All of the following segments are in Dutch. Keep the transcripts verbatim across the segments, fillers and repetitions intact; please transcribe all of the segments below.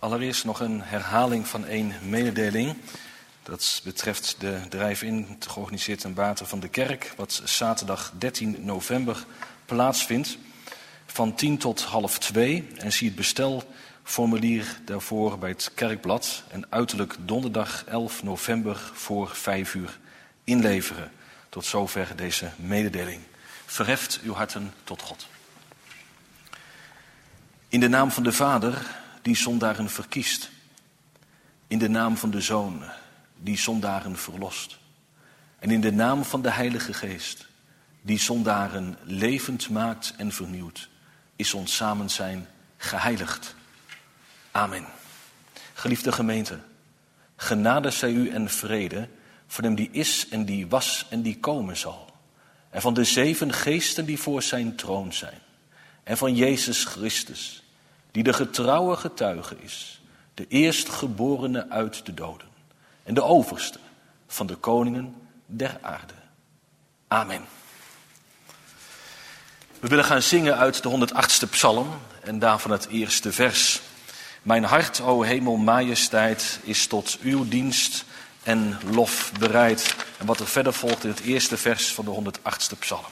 Allereerst nog een herhaling van één mededeling. Dat betreft de drive-in, georganiseerd ten bate van de kerk, wat zaterdag dertien november plaatsvindt. Van tien tot half twee. En zie het bestelformulier daarvoor bij het kerkblad. En uiterlijk donderdag elf november voor vijf uur inleveren. Tot zover deze mededeling. Verheft uw harten tot God. In de naam van de Vader, die zondaren verkiest. In de naam van de Zoon, die zondaren verlost. En in de naam van de Heilige Geest, die zondaren levend maakt en vernieuwt, is ons samenzijn geheiligd. Amen. Geliefde gemeente, genade zij u en vrede van hem die is en die was en die komen zal. En van de zeven geesten die voor zijn troon zijn. En van Jezus Christus, die de getrouwe getuige is, de eerstgeborene uit de doden en de overste van de koningen der aarde. Amen. We willen gaan zingen uit de honderdachtste psalm en daarvan het eerste vers. Mijn hart, o hemel, majesteit, is tot uw dienst en lof bereid. En wat er verder volgt in het eerste vers van de honderdachtste psalm.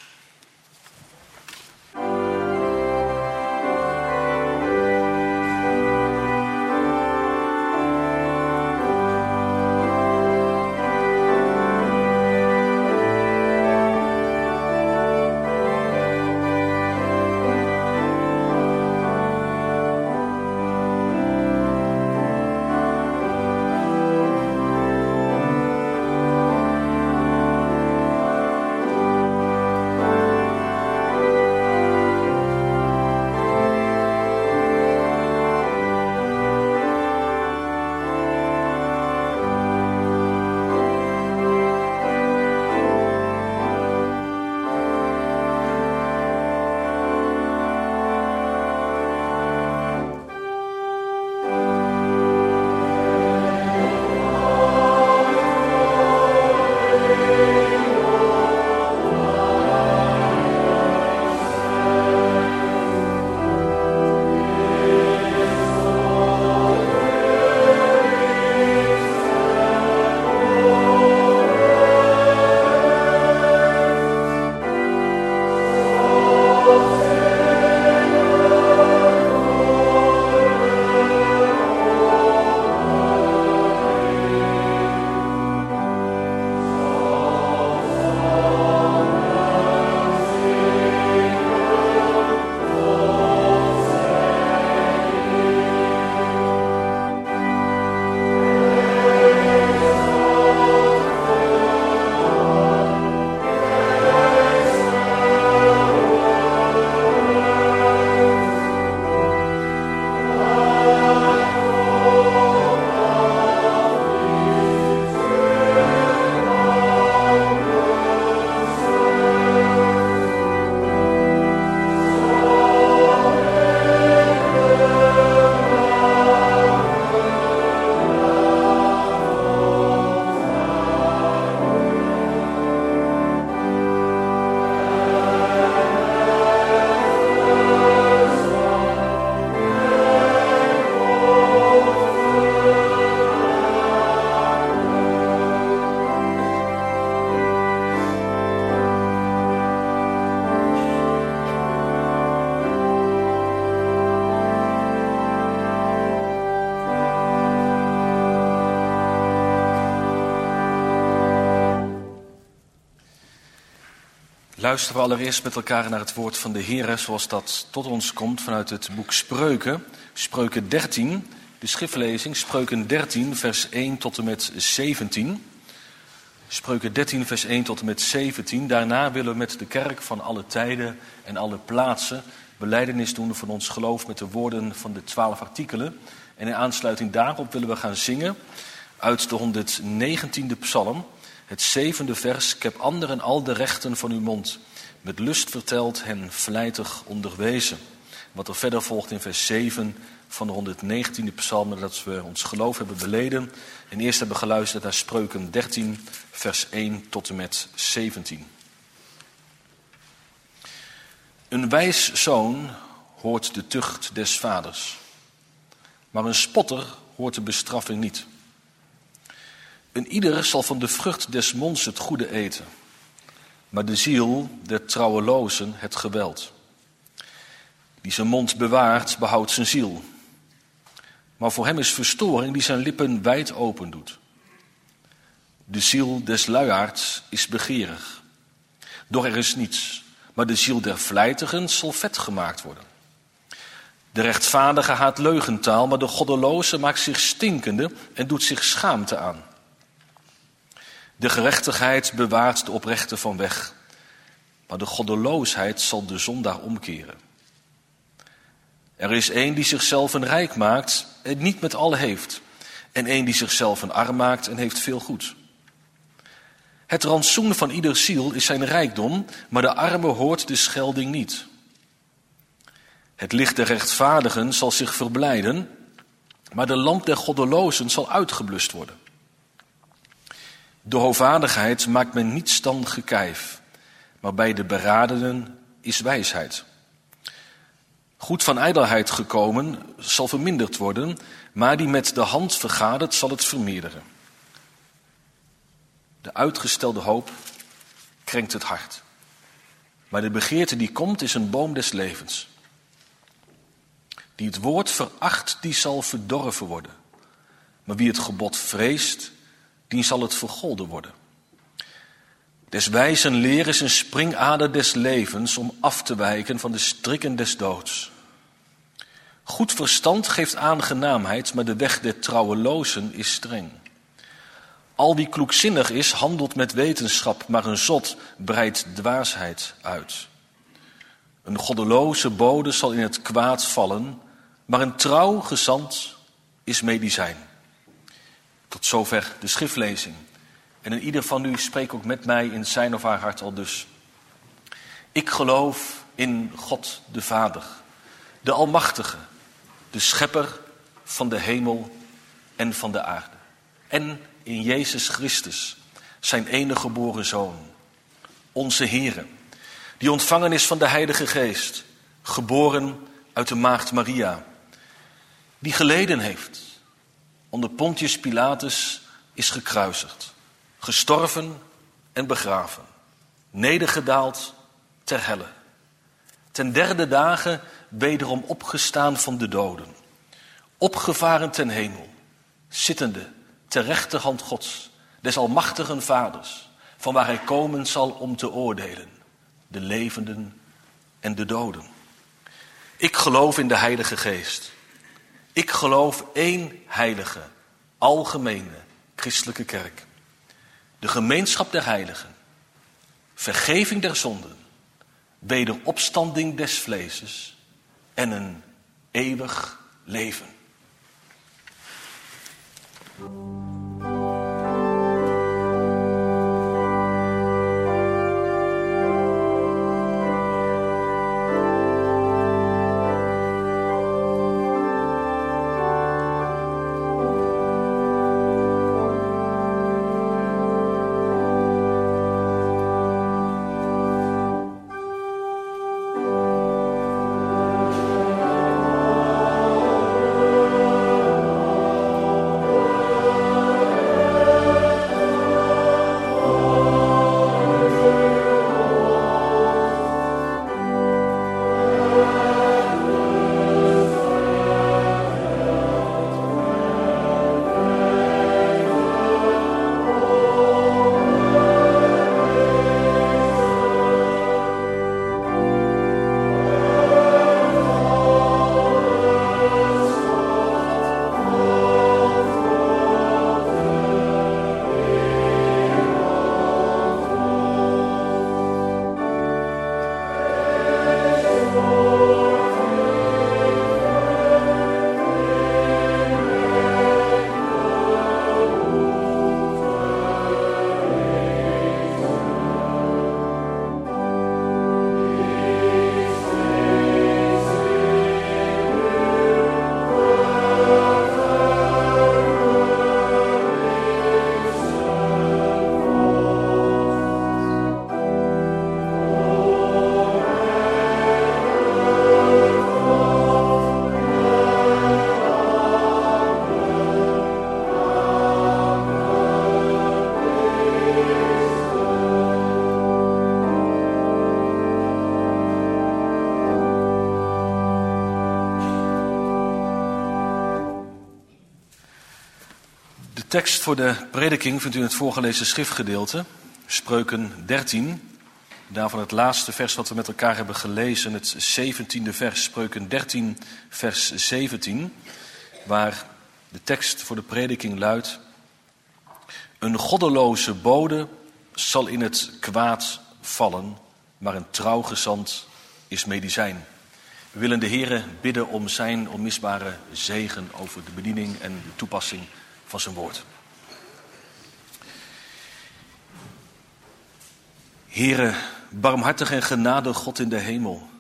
Luisteren we allereerst met elkaar naar het woord van de Heer, zoals dat tot ons komt vanuit het boek Spreuken. Spreuken dertien, de schriftlezing, Spreuken dertien, vers één tot en met zeventien. Spreuken dertien, vers één tot en met zeventien. Daarna willen we met de kerk van alle tijden en alle plaatsen belijdenis doen van ons geloof met de woorden van de twaalf artikelen. En in aansluiting daarop willen we gaan zingen uit de honderdnegentiende psalm. Het zevende vers, ik heb anderen al de rechten van uw mond. Met lust verteld hen vlijtig onderwezen. Wat er verder volgt in vers zeven van de honderdnegentiende psalm. Dat we ons geloof hebben beleden. En eerst hebben geluisterd naar Spreuken dertien, vers één tot en met zeventien. Een wijs zoon hoort de tucht des vaders. maar een spotter hoort de bestraffing niet. Een ieder zal van de vrucht des monds het goede eten, maar de ziel der trouwelozen het geweld. Die zijn mond bewaart, behoudt zijn ziel. Maar voor hem is verstoring die zijn lippen wijd open doet. De ziel des luiaards is begeerig, doch er is niets. Maar de ziel der vlijtigen zal vet gemaakt worden. De rechtvaardige haat leugentaal, maar de goddeloze maakt zich stinkende en doet zich schaamte aan. De gerechtigheid bewaart de oprechte van weg, maar de goddeloosheid zal de zondaar omkeren. Er is een die zichzelf een rijk maakt en niet met al heeft, en een die zichzelf een arm maakt en heeft veel goed. Het rantsoen van ieder ziel is zijn rijkdom, maar de arme hoort de schelding niet. Het licht der rechtvaardigen zal zich verblijden, maar de lamp der goddelozen zal uitgeblust worden. De hovaardigheid maakt men niet stand gekijf, maar bij de beradenen is wijsheid. Goed van ijdelheid gekomen zal verminderd worden, maar die met de hand vergadert zal het vermeerderen. De uitgestelde hoop krenkt het hart. Maar de begeerte die komt is een boom des levens. Die het woord veracht, die zal verdorven worden. Maar wie het gebod vreest, die zal het vergolden worden. Des wijzen leer is een springader des levens om af te wijken van de strikken des doods. Goed verstand geeft aangenaamheid, maar de weg der trouwelozen is streng. Al wie kloekzinnig is, handelt met wetenschap, maar een zot breidt dwaasheid uit. Een goddeloze bode zal in het kwaad vallen, maar een trouw gezant is medicijn. Tot zover de schriftlezing. En in ieder van u spreekt ook met mij in zijn of haar hart al dus. Ik geloof in God de Vader, de Almachtige, de Schepper van de hemel en van de aarde. En in Jezus Christus, zijn enige geboren Zoon, onze Heere, die ontvangen is van de Heilige Geest, geboren uit de maagd Maria, die geleden heeft, onder Pontius Pilatus is gekruisigd, gestorven en begraven, nedergedaald ter helle, ten derde dagen wederom opgestaan van de doden, opgevaren ten hemel, zittende ter rechterhand Gods, des almachtigen Vaders, van waar hij komen zal om te oordelen, de levenden en de doden. Ik geloof in de Heilige Geest. Ik geloof één heilige, algemene, christelijke kerk. De gemeenschap der heiligen, vergeving der zonden, wederopstanding des vleeses en een eeuwig leven. De tekst voor de prediking vindt u in het voorgelezen schriftgedeelte, Spreuken dertien. Daarvan het laatste vers wat we met elkaar hebben gelezen, het zeventiende vers, Spreuken dertien, vers zeventien, waar de tekst voor de prediking luidt: Een goddeloze bode zal in het kwaad vallen, maar een trouw gezant is medicijn. We willen de Heere bidden om zijn onmisbare zegen over de bediening en de toepassing van zijn woord. Heere, barmhartig en genadig God in de hemel.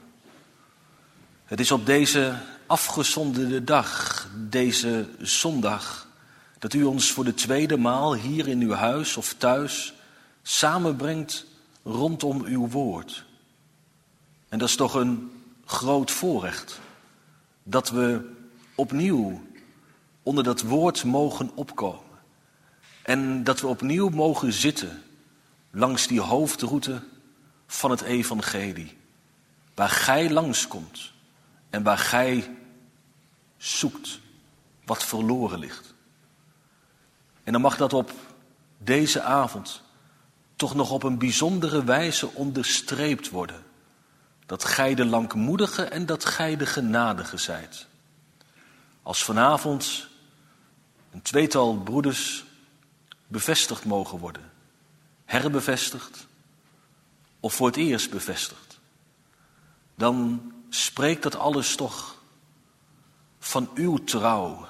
Het is op deze afgezonderde dag, deze zondag, dat u ons voor de tweede maal hier in uw huis of thuis samenbrengt rondom uw woord. En dat is toch een groot voorrecht, dat we opnieuw onder dat woord mogen opkomen. En dat we opnieuw mogen zitten langs die hoofdroute van het evangelie. Waar gij langskomt en waar gij zoekt wat verloren ligt. En dan mag dat op deze avond toch nog op een bijzondere wijze onderstreept worden. Dat gij de langmoedige en dat gij de genadige zijt. Als vanavond een tweetal broeders bevestigd mogen worden. Herbevestigd of voor het eerst bevestigd. Dan spreekt dat alles toch van uw trouw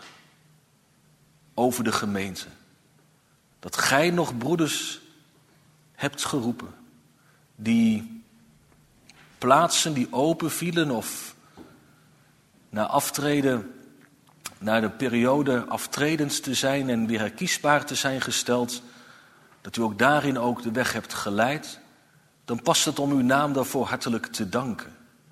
over de gemeente. Dat gij nog broeders hebt geroepen die plaatsen die open vielen of na aftreden, na de periode aftredens te zijn en weer herkiesbaar te zijn gesteld, dat u ook daarin ook de weg hebt geleid, dan past het om uw naam daarvoor hartelijk te danken.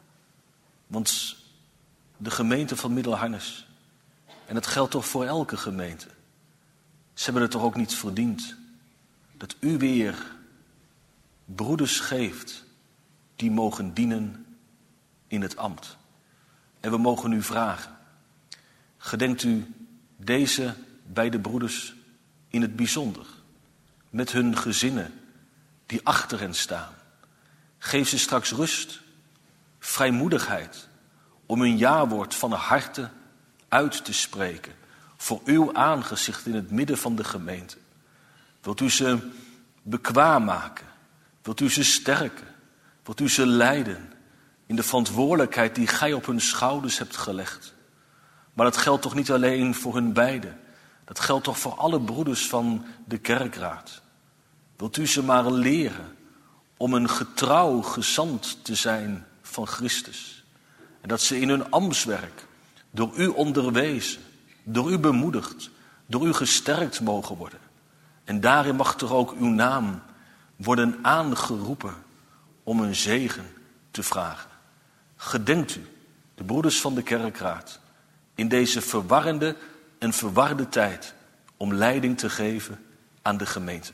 Want de gemeente van Middelharnis, en dat geldt toch voor elke gemeente, ze hebben het toch ook niet verdiend dat u weer broeders geeft die mogen dienen in het ambt. En we mogen u vragen, gedenkt u deze beide broeders in het bijzonder, met hun gezinnen die achter hen staan. Geef ze straks rust, vrijmoedigheid, om hun jawoord van harte uit te spreken voor uw aangezicht in het midden van de gemeente. Wilt u ze bekwaam maken? Wilt u ze sterken? Wilt u ze leiden in de verantwoordelijkheid die gij op hun schouders hebt gelegd? Maar dat geldt toch niet alleen voor hun beiden. Dat geldt toch voor alle broeders van de kerkraad. Wilt u ze maar leren om een getrouw gezant te zijn van Christus. En dat ze in hun ambtswerk door u onderwezen, door u bemoedigd, door u gesterkt mogen worden. En daarin mag toch ook uw naam worden aangeroepen om een zegen te vragen. Gedenkt u, de broeders van de kerkraad, in deze verwarrende en verwarde tijd om leiding te geven aan de gemeente.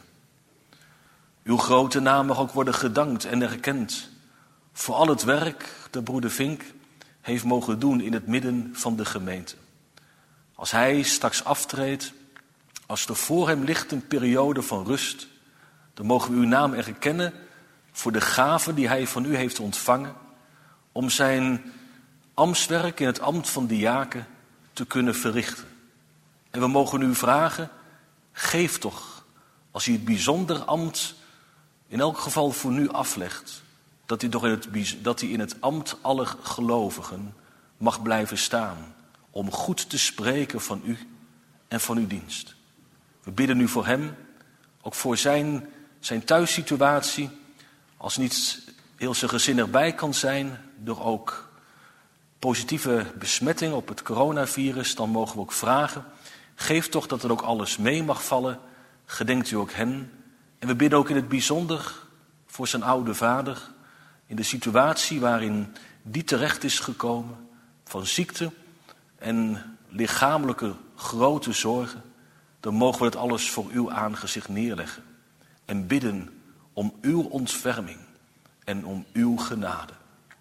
Uw grote naam mag ook worden gedankt en erkend voor al het werk dat broeder Vink heeft mogen doen in het midden van de gemeente. Als hij straks aftreedt, als er voor hem ligt een periode van rust, dan mogen we uw naam erkennen voor de gave die hij van u heeft ontvangen, om zijn ambtswerk in het ambt van diaken te kunnen verrichten. En we mogen u vragen, geef toch, als u het bijzonder ambt in elk geval voor nu aflegt, dat hij, toch in het, dat hij in het ambt alle gelovigen mag blijven staan, om goed te spreken van u en van uw dienst. We bidden u voor hem, ook voor zijn, zijn thuissituatie, als niet heel zijn gezin erbij kan zijn, door ook positieve besmetting op het coronavirus, dan mogen we ook vragen, geef toch dat er ook alles mee mag vallen, gedenkt u ook hen. En we bidden ook in het bijzonder voor zijn oude vader, in de situatie waarin die terecht is gekomen, van ziekte en lichamelijke grote zorgen, dan mogen we het alles voor uw aangezicht neerleggen en bidden om uw ontferming en om uw genade.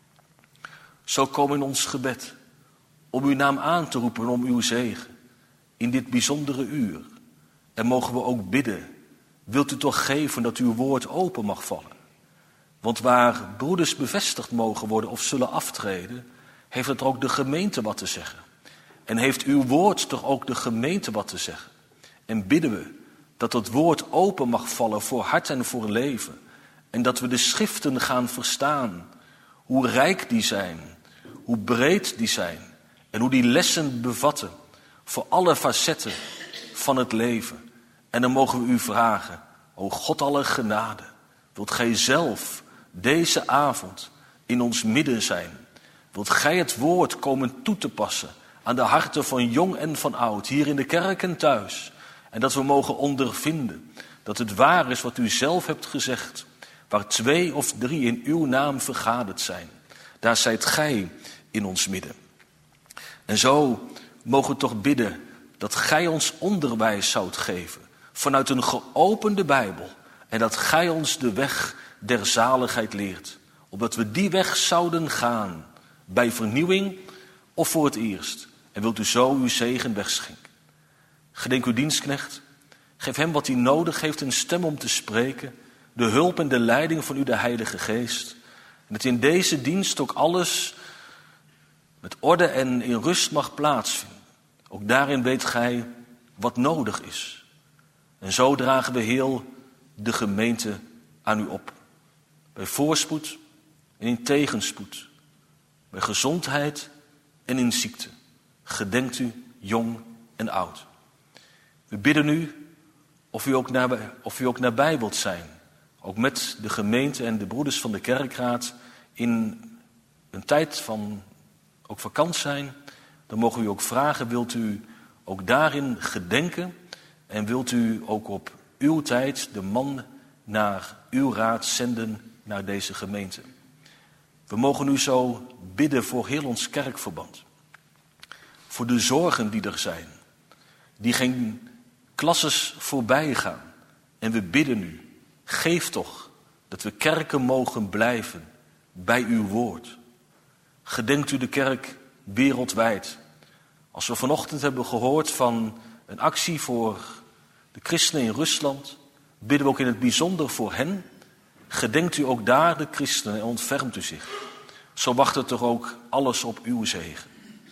Zo komen in ons gebed om uw naam aan te roepen, om uw zegen in dit bijzondere uur. En mogen we ook bidden, wilt u toch geven dat uw woord open mag vallen? Want waar broeders bevestigd mogen worden of zullen aftreden, heeft het ook de gemeente wat te zeggen. En heeft uw woord toch ook de gemeente wat te zeggen. En bidden we dat het woord open mag vallen voor hart en voor leven. En dat we de schriften gaan verstaan, hoe rijk die zijn, hoe breed die zijn. En hoe die lessen bevatten voor alle facetten van het leven. En dan mogen we u vragen, o God alle genade, wilt gij zelf deze avond in ons midden zijn? Wilt gij het woord komen toe te passen aan de harten van jong en van oud, hier in de kerk en thuis? En dat we mogen ondervinden dat het waar is wat u zelf hebt gezegd. Waar twee of drie in uw naam vergaderd zijn, daar zijt gij in ons midden. En zo mogen we toch bidden dat gij ons onderwijs zoudt geven vanuit een geopende Bijbel. En dat gij ons de weg der zaligheid leert. Opdat we die weg zouden gaan bij vernieuwing of voor het eerst. En wilt u zo uw zegen wegschenken. Gedenk uw dienstknecht. Geef hem wat hij nodig heeft, een stem om te spreken. De hulp en de leiding van u, de Heilige Geest. En dat in deze dienst ook alles met orde en in rust mag plaatsvinden. Ook daarin weet gij wat nodig is. En zo dragen we heel de gemeente aan u op. Bij voorspoed en in tegenspoed. Bij gezondheid en in ziekte. Gedenkt u jong en oud. We bidden u of u ook nabij, of u ook nabij wilt zijn. Ook met de gemeente en de broeders van de kerkraad in een tijd van ook vakant zijn. Dan mogen we u ook vragen, wilt u ook daarin gedenken en wilt u ook op uw tijd de man naar uw raad zenden naar deze gemeente. We mogen u zo bidden voor heel ons kerkverband. Voor de zorgen die er zijn, die geen klasses voorbij gaan. En we bidden u, geef toch dat we kerken mogen blijven bij uw woord. Gedenkt u de kerk wereldwijd. Als we vanochtend hebben gehoord van een actie voor de christenen in Rusland, bidden we ook in het bijzonder voor hen. Gedenkt u ook daar de christenen en ontfermt u zich. Zo wacht het toch ook alles op uw zegen.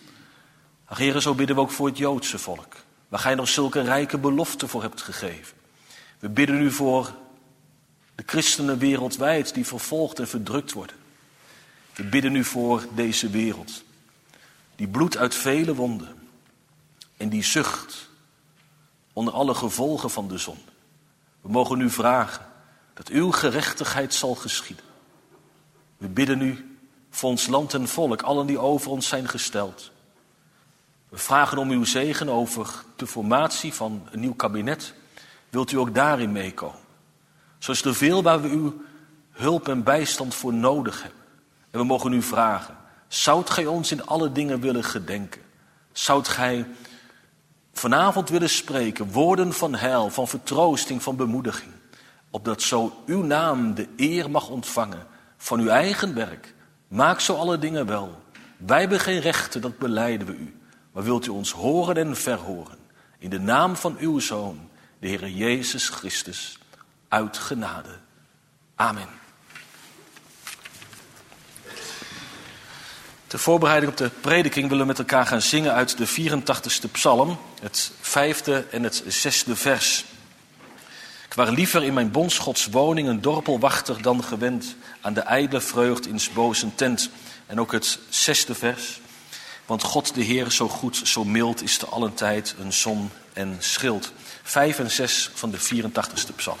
Ach, Heere, zo bidden we ook voor het Joodse volk, waar gij nog zulke rijke beloften voor hebt gegeven. We bidden u voor de christenen wereldwijd die vervolgd en verdrukt worden. We bidden u voor deze wereld, die bloedt uit vele wonden en die zucht onder alle gevolgen van de zonde. We mogen u vragen dat uw gerechtigheid zal geschieden. We bidden u voor ons land en volk, allen die over ons zijn gesteld. We vragen om uw zegen over de formatie van een nieuw kabinet. Wilt u ook daarin meekomen? Zo is er veel waar we uw hulp en bijstand voor nodig hebben. En we mogen u vragen, zoudt gij ons in alle dingen willen gedenken? Zoudt gij vanavond willen spreken, woorden van heil, van vertroosting, van bemoediging? Opdat zo uw naam de eer mag ontvangen van uw eigen werk. Maak zo alle dingen wel. Wij hebben geen rechten, dat belijden we u. Maar wilt u ons horen en verhoren. In de naam van uw Zoon, de Heere Jezus Christus, uit genade. Amen. Ter voorbereiding op de prediking willen we met elkaar gaan zingen uit de vierentachtigste psalm, het vijfde en het zesde vers. Ik waar liever in mijn bondsgods woning een dorpelwachter dan gewend aan de ijdele vreugd in 's bozen tent. En ook het zesde vers. Want God de Heer zo goed, zo mild is te allen tijd een zon en schild. Vijf en zes van de vierentachtigste psalm.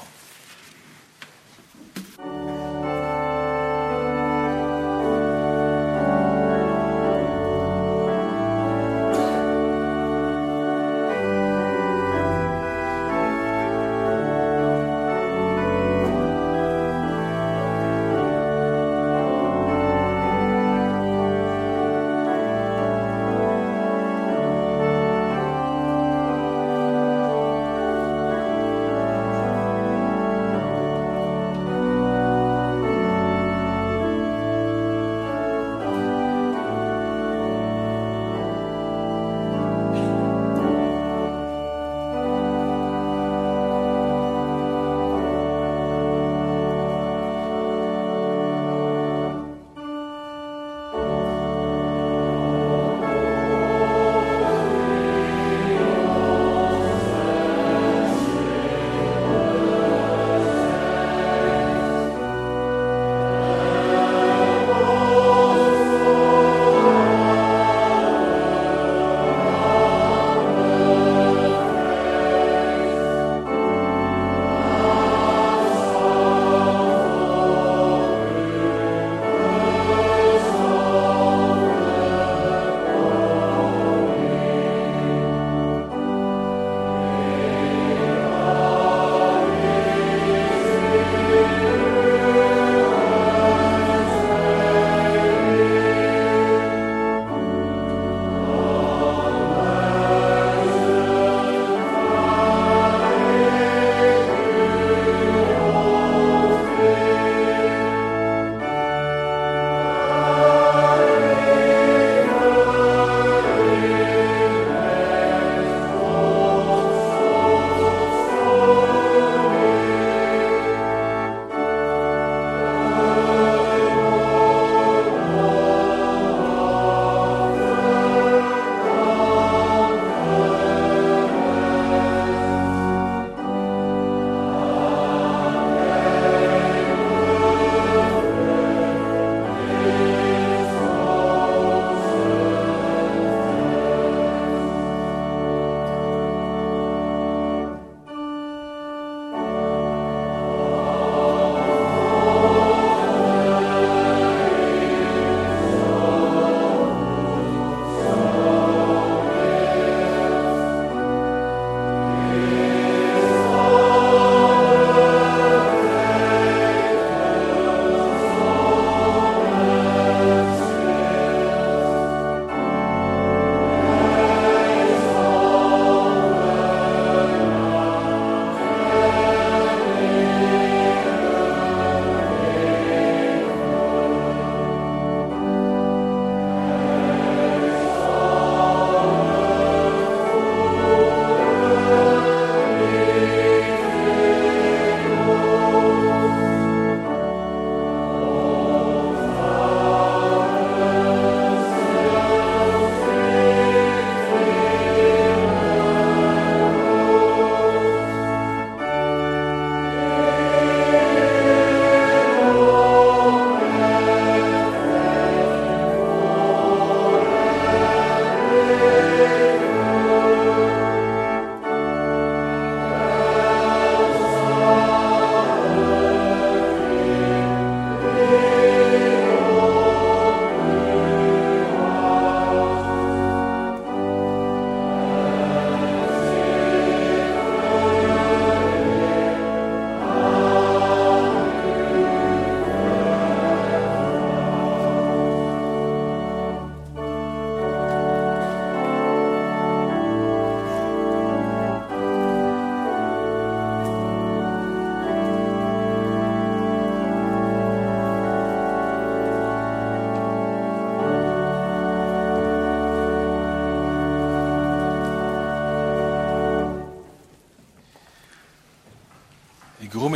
Amen.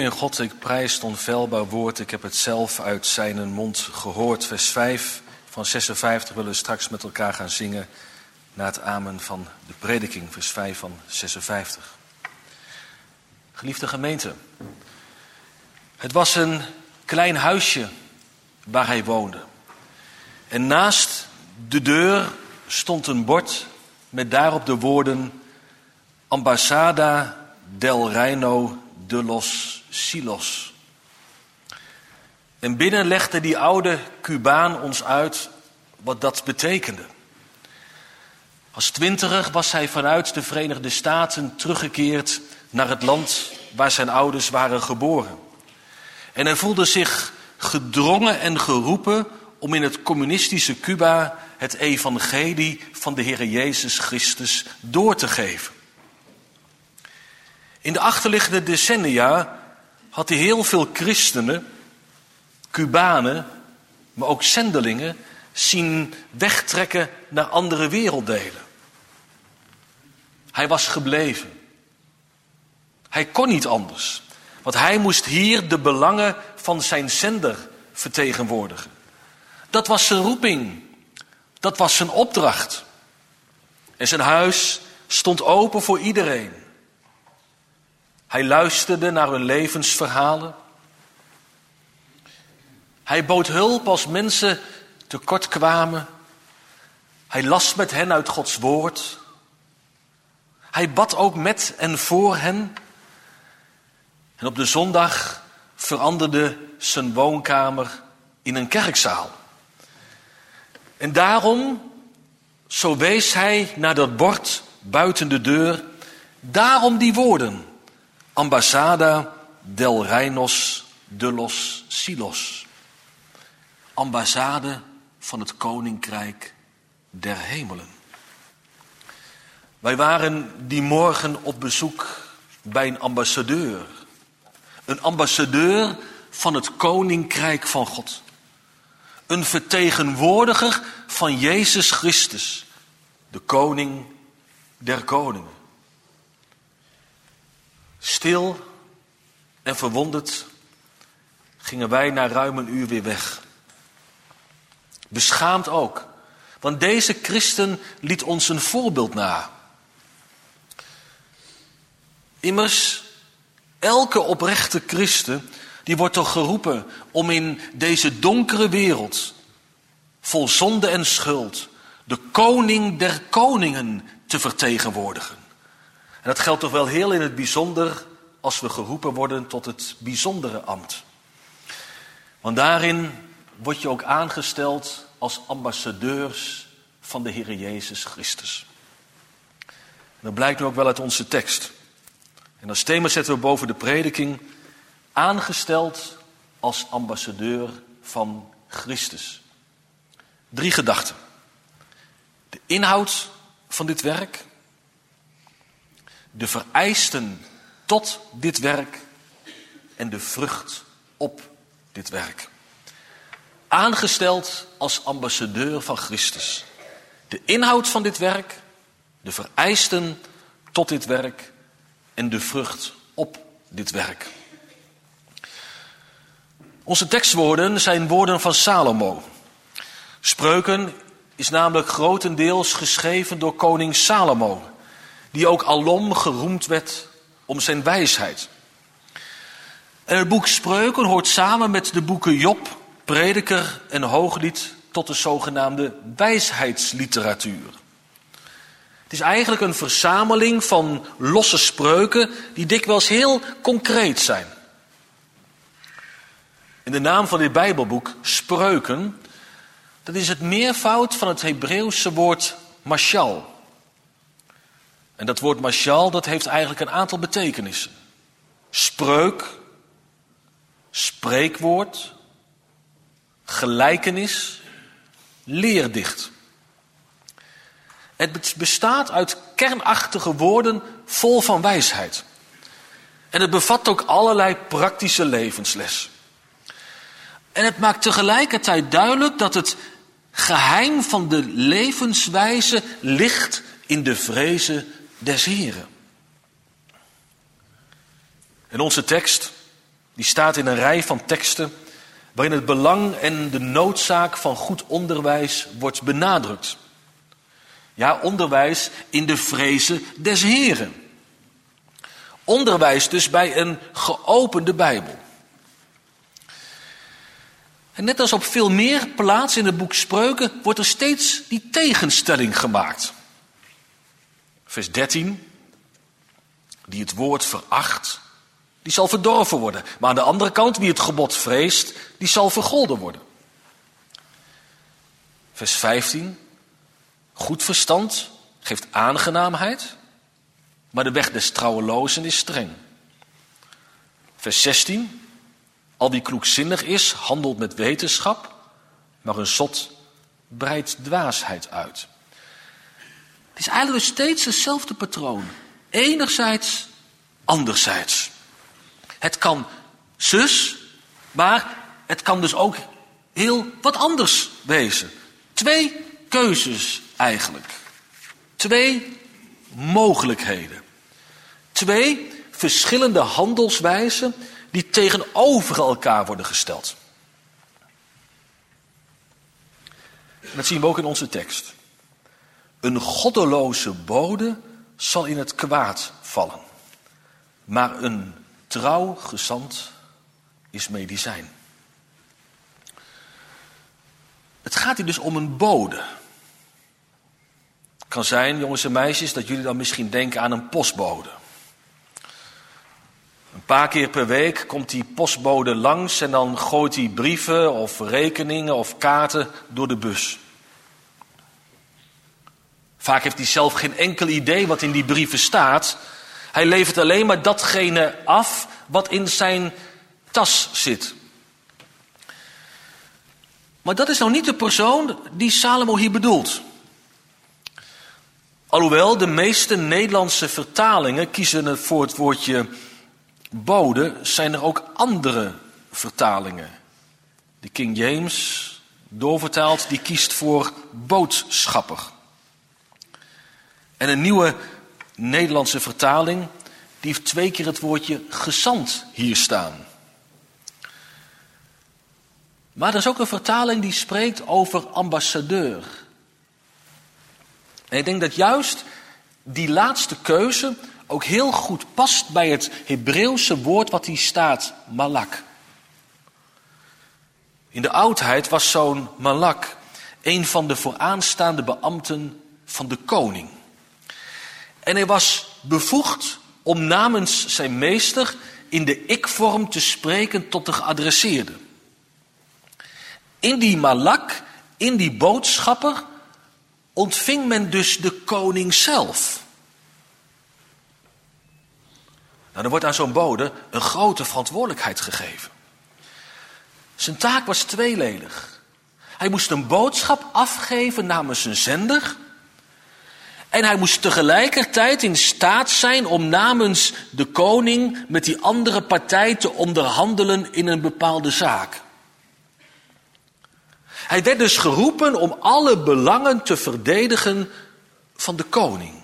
mijn God, ik prijs het onfeilbaar woord. Ik heb het zelf uit zijn mond gehoord. Vers vijf van zesenvijftig willen we straks met elkaar gaan zingen na het amen van de prediking. Vers vijf van zesenvijftig. Geliefde gemeente, het was een klein huisje waar hij woonde. En naast de deur stond een bord met daarop de woorden: Ambasada del Reino de los Silos. En binnen legde die oude Cubaan ons uit wat dat betekende. Als twintiger was hij vanuit de Verenigde Staten teruggekeerd naar het land waar zijn ouders waren geboren. En hij voelde zich gedrongen en geroepen om in het communistische Cuba het evangelie van de Heer Jezus Christus door te geven. In de achterliggende decennia had hij heel veel christenen, Cubanen, maar ook zendelingen zien wegtrekken naar andere werelddelen. Hij was gebleven. Hij kon niet anders, want hij moest hier de belangen van zijn zender vertegenwoordigen. Dat was zijn roeping, dat was zijn opdracht. En zijn huis stond open voor iedereen. Hij luisterde naar hun levensverhalen. Hij bood hulp als mensen tekort kwamen. Hij las met hen uit Gods woord. Hij bad ook met en voor hen. En op de zondag veranderde zijn woonkamer in een kerkzaal. En daarom, zo wees hij naar dat bord buiten de deur, daarom die woorden: Ambasada del Reinos de los Silos. Ambassade van het Koninkrijk der Hemelen. Wij waren die morgen op bezoek bij een ambassadeur. Een ambassadeur van het Koninkrijk van God. Een vertegenwoordiger van Jezus Christus, de Koning der Koningen. Stil en verwonderd gingen wij na ruim een uur weer weg. Beschaamd ook, want deze christen liet ons een voorbeeld na. Immers, elke oprechte christen, die wordt toch geroepen om in deze donkere wereld, vol zonde en schuld, de koning der koningen te vertegenwoordigen. En dat geldt toch wel heel in het bijzonder als we geroepen worden tot het bijzondere ambt. Want daarin word je ook aangesteld als ambassadeurs van de Heer Jezus Christus. En dat blijkt nu ook wel uit onze tekst. En als thema zetten we boven de prediking: aangesteld als ambassadeur van Christus. Drie gedachten. De inhoud van dit werk, de vereisten tot dit werk en de vrucht op dit werk. Aangesteld als ambassadeur van Christus. De inhoud van dit werk, de vereisten tot dit werk en de vrucht op dit werk. Onze tekstwoorden zijn woorden van Salomo. Spreuken is namelijk grotendeels geschreven door koning Salomo, die ook alom geroemd werd om zijn wijsheid. En het boek Spreuken hoort samen met de boeken Job, Prediker en Hooglied tot de zogenaamde wijsheidsliteratuur. Het is eigenlijk een verzameling van losse spreuken die dikwijls heel concreet zijn. En de naam van dit Bijbelboek, Spreuken, dat is het meervoud van het Hebreeuwse woord mashal. En dat woord mashal, dat heeft eigenlijk een aantal betekenissen. Spreuk, spreekwoord, gelijkenis, leerdicht. Het bestaat uit kernachtige woorden vol van wijsheid. En het bevat ook allerlei praktische levensles. En het maakt tegelijkertijd duidelijk dat het geheim van de levenswijze ligt in de vreze des Heren. In onze tekst Die staat in een rij van teksten waarin het belang en de noodzaak van goed onderwijs wordt benadrukt. Ja, onderwijs in de vrezen des Heren. Onderwijs dus bij een geopende Bijbel. En net als op veel meer plaatsen in het boek Spreuken wordt er steeds die tegenstelling gemaakt. Vers dertien. Die het woord veracht, die zal verdorven worden. Maar aan de andere kant, wie het gebod vreest, die zal vergolden worden. Vers vijftien. Goed verstand geeft aangenaamheid, maar de weg des trouwelozen is streng. Vers zestien. Al wie kloekzinnig is, handelt met wetenschap, maar een zot breidt dwaasheid uit. Het is eigenlijk dus steeds hetzelfde patroon. Enerzijds, anderzijds. Het kan zus, maar het kan dus ook heel wat anders wezen. Twee keuzes eigenlijk. Twee mogelijkheden. Twee verschillende handelswijzen die tegenover elkaar worden gesteld. En dat zien we ook in onze tekst. Een goddeloze bode zal in het kwaad vallen. Maar een trouw gezant is medicijn. Het gaat hier dus om een bode. Het kan zijn, jongens en meisjes, dat jullie dan misschien denken aan een postbode. Een paar keer per week komt die postbode langs en dan gooit hij brieven of rekeningen of kaarten door de bus. Vaak heeft hij zelf geen enkel idee wat in die brieven staat. Hij levert alleen maar datgene af wat in zijn tas zit. Maar dat is nou niet de persoon die Salomo hier bedoelt. Alhoewel de meeste Nederlandse vertalingen kiezen voor het woordje bode, zijn er ook andere vertalingen. De King James, doorvertaald, die kiest voor boodschapper. En een nieuwe Nederlandse vertaling, die heeft twee keer het woordje gezant hier staan. Maar er is ook een vertaling die spreekt over ambassadeur. En ik denk dat juist die laatste keuze ook heel goed past bij het Hebreeuwse woord wat hier staat, malak. In de oudheid was zo'n malak een van de vooraanstaande beambten van de koning. En hij was bevoegd om namens zijn meester in de ik-vorm te spreken tot de geadresseerde. In die malak, in die boodschapper, ontving men dus de koning zelf. Nou, er wordt aan zo'n bode een grote verantwoordelijkheid gegeven. Zijn taak was tweeledig. Hij moest een boodschap afgeven namens zijn zender. En hij moest tegelijkertijd in staat zijn om namens de koning met die andere partij te onderhandelen in een bepaalde zaak. Hij werd dus geroepen om alle belangen te verdedigen van de koning.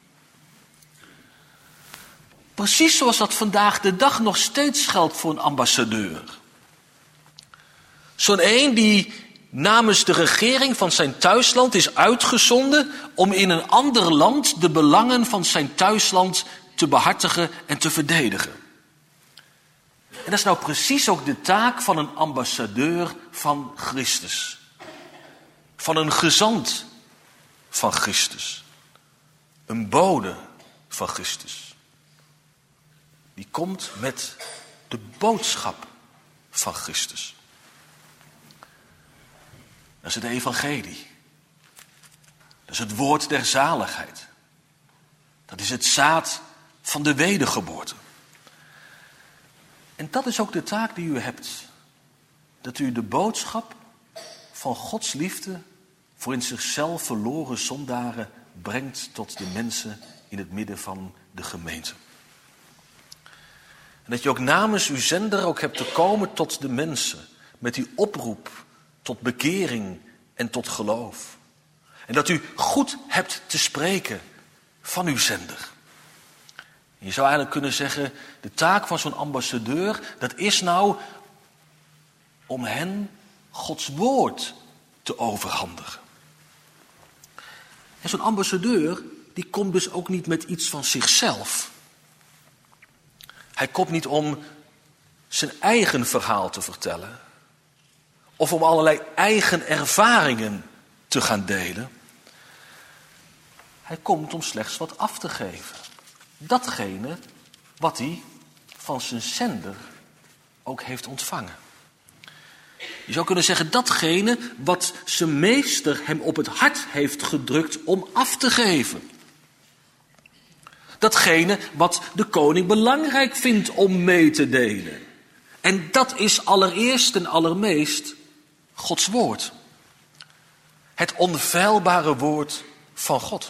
Precies zoals dat vandaag de dag nog steeds geldt voor een ambassadeur. Zo'n een die namens de regering van zijn thuisland is uitgezonden om in een ander land de belangen van zijn thuisland te behartigen en te verdedigen. En dat is nou precies ook de taak van een ambassadeur van Christus. Van een gezant van Christus. Een bode van Christus. Die komt met de boodschap van Christus. Dat is het evangelie. Dat is het woord der zaligheid. Dat is het zaad van de wedergeboorte. En dat is ook de taak die u hebt. Dat u de boodschap van Gods liefde voor in zichzelf verloren zondaren brengt tot de mensen in het midden van de gemeente. En dat je ook namens uw zender ook hebt te komen tot de mensen met die oproep tot bekering en tot geloof. En dat u goed hebt te spreken van uw zender. Je zou eigenlijk kunnen zeggen, de taak van zo'n ambassadeur, dat is nou om hen Gods woord te overhandigen. En zo'n ambassadeur, die komt dus ook niet met iets van zichzelf. Hij komt niet om zijn eigen verhaal te vertellen. Of om allerlei eigen ervaringen te gaan delen. Hij komt om slechts wat af te geven. Datgene wat hij van zijn zender ook heeft ontvangen. Je zou kunnen zeggen, datgene wat zijn meester hem op het hart heeft gedrukt om af te geven. Datgene wat de koning belangrijk vindt om mee te delen. En dat is allereerst en allermeest Gods woord. Het onfeilbare woord van God.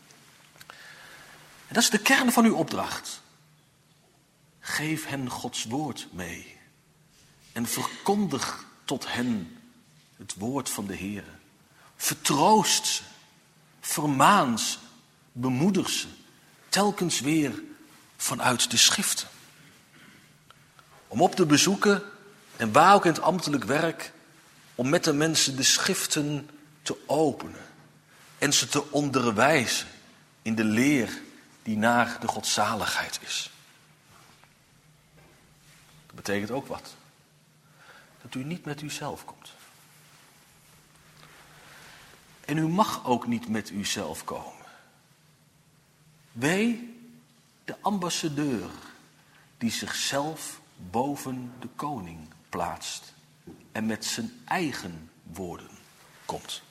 En dat is de kern van uw opdracht. Geef hen Gods woord mee. En verkondig tot hen het woord van de Heer. Vertroost ze. Vermaan ze. Bemoedig ze. Telkens weer vanuit de schriften. Om op te bezoeken en waar ook in het ambtelijk werk, om met de mensen de schriften te openen. En ze te onderwijzen in de leer die naar de godzaligheid is. Dat betekent ook wat. Dat u niet met uzelf komt. En u mag ook niet met uzelf komen. Wee de ambassadeur die zichzelf boven de koning plaatst en met zijn eigen woorden komt.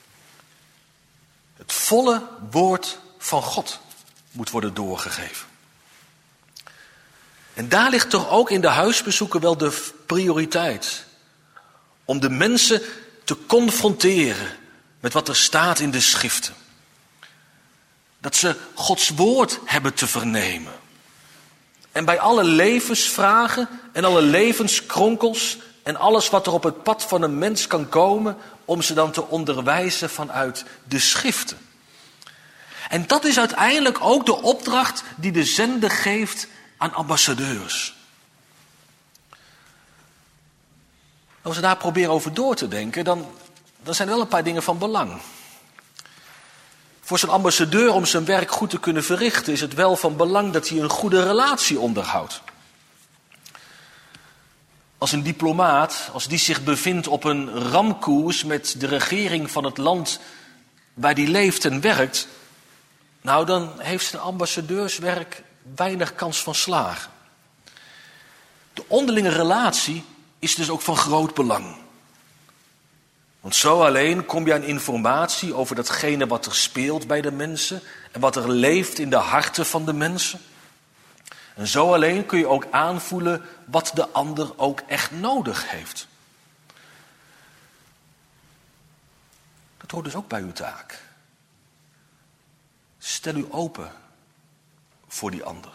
Het volle woord van God moet worden doorgegeven. En daar ligt toch ook in de huisbezoeken wel de prioriteit. Om de mensen te confronteren met wat er staat in de schriften. Dat ze Gods woord hebben te vernemen. En bij alle levensvragen en alle levenskronkels en alles wat er op het pad van een mens kan komen, om ze dan te onderwijzen vanuit de schriften. En dat is uiteindelijk ook de opdracht die de zender geeft aan ambassadeurs. Als we daar proberen over door te denken, dan, dan zijn er wel een paar dingen van belang. Voor zo'n ambassadeur om zijn werk goed te kunnen verrichten, is het wel van belang dat hij een goede relatie onderhoudt. Als een diplomaat, als die zich bevindt op een ramkoers met de regering van het land waar die leeft en werkt, nou dan heeft zijn ambassadeurswerk weinig kans van slagen. De onderlinge relatie is dus ook van groot belang. Want zo alleen kom je aan informatie over datgene wat er speelt bij de mensen en wat er leeft in de harten van de mensen. En zo alleen kun je ook aanvoelen wat de ander ook echt nodig heeft. Dat hoort dus ook bij uw taak. Stel u open voor die ander.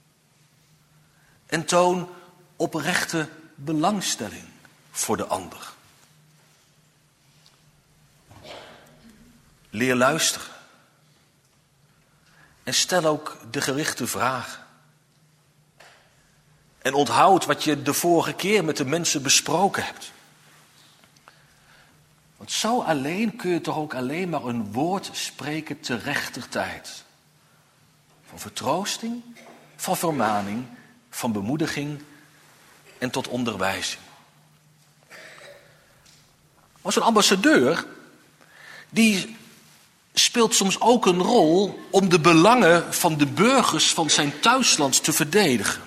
En toon oprechte belangstelling voor de ander. Leer luisteren. En stel ook de gerichte vragen. En onthoud wat je de vorige keer met de mensen besproken hebt. Want zo alleen kun je toch ook alleen maar een woord spreken te rechter tijd. Van vertroosting, van vermaning, van bemoediging en tot onderwijzing. Maar zo'n ambassadeur, die speelt soms ook een rol om de belangen van de burgers van zijn thuisland te verdedigen.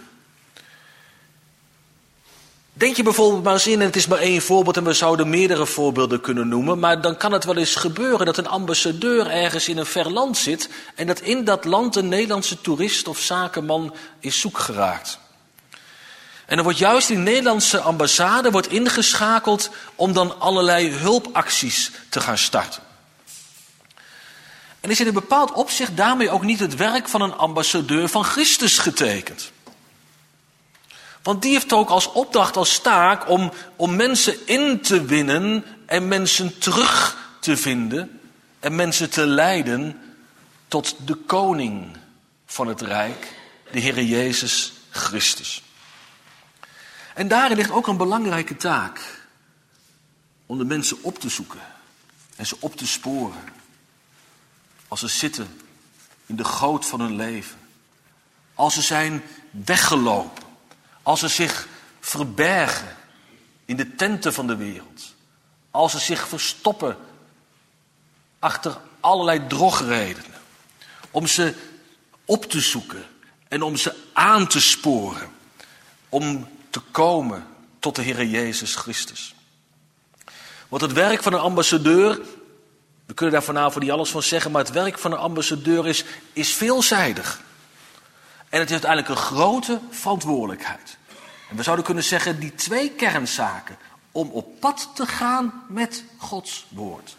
Denk je bijvoorbeeld maar eens in, en het is maar één voorbeeld en we zouden meerdere voorbeelden kunnen noemen, maar dan kan het wel eens gebeuren dat een ambassadeur ergens in een ver land zit en dat in dat land een Nederlandse toerist of zakenman is zoek geraakt. En dan wordt juist die Nederlandse ambassade wordt ingeschakeld om dan allerlei hulpacties te gaan starten. En is in een bepaald opzicht daarmee ook niet het werk van een ambassadeur van Christus getekend. Want die heeft ook als opdracht, als taak om, om mensen in te winnen en mensen terug te vinden en mensen te leiden tot de koning van het rijk de Heere Jezus Christus. En daarin ligt ook een belangrijke taak om de mensen op te zoeken en ze op te sporen. Als ze zitten in de goot van hun leven. Als ze zijn weggelopen. Als ze zich verbergen in de tenten van de wereld. Als ze zich verstoppen achter allerlei drogredenen. Om ze op te zoeken en om ze aan te sporen. Om te komen tot de Heere Jezus Christus. Want het werk van een ambassadeur, we kunnen daar vanavond niet alles van zeggen, maar het werk van een ambassadeur is, is veelzijdig. En het heeft uiteindelijk een grote verantwoordelijkheid. En we zouden kunnen zeggen, die twee kernzaken, om op pad te gaan met Gods woord.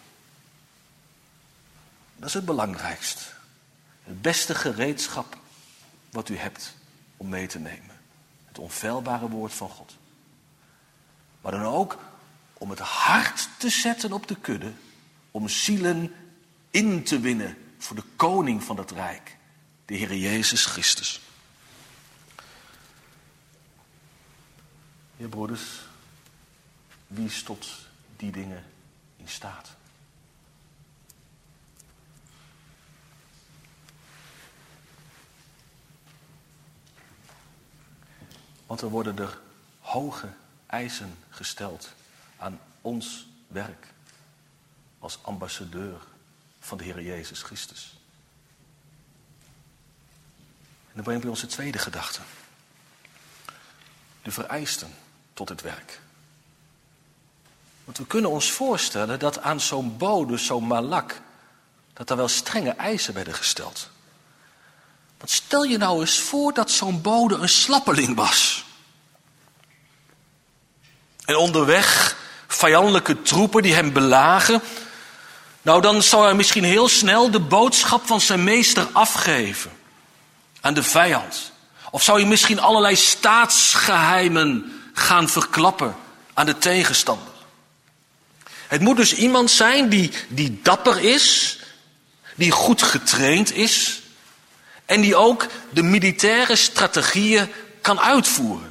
Dat is het belangrijkste. Het beste gereedschap wat u hebt om mee te nemen. Het onfeilbare woord van God. Maar dan ook om het hart te zetten op de kudde. Om zielen in te winnen voor de koning van het rijk. De Heere Jezus Christus. Ja, broeders. Wie is tot die dingen in staat? Want er worden er hoge eisen gesteld aan ons werk als ambassadeur van de Heer Jezus Christus. En dan brengen we onze tweede gedachte. De vereisten tot het werk. Want we kunnen ons voorstellen dat aan zo'n bode, zo'n malak, dat er wel strenge eisen werden gesteld. Want stel je nou eens voor dat zo'n bode een slappeling was. En onderweg vijandelijke troepen die hem belagen. Nou, dan zou hij misschien heel snel de boodschap van zijn meester afgeven aan de vijand. Of zou hij misschien allerlei staatsgeheimen gaan verklappen aan de tegenstander. Het moet dus iemand zijn die, die dapper is, die goed getraind is en die ook de militaire strategieën kan uitvoeren.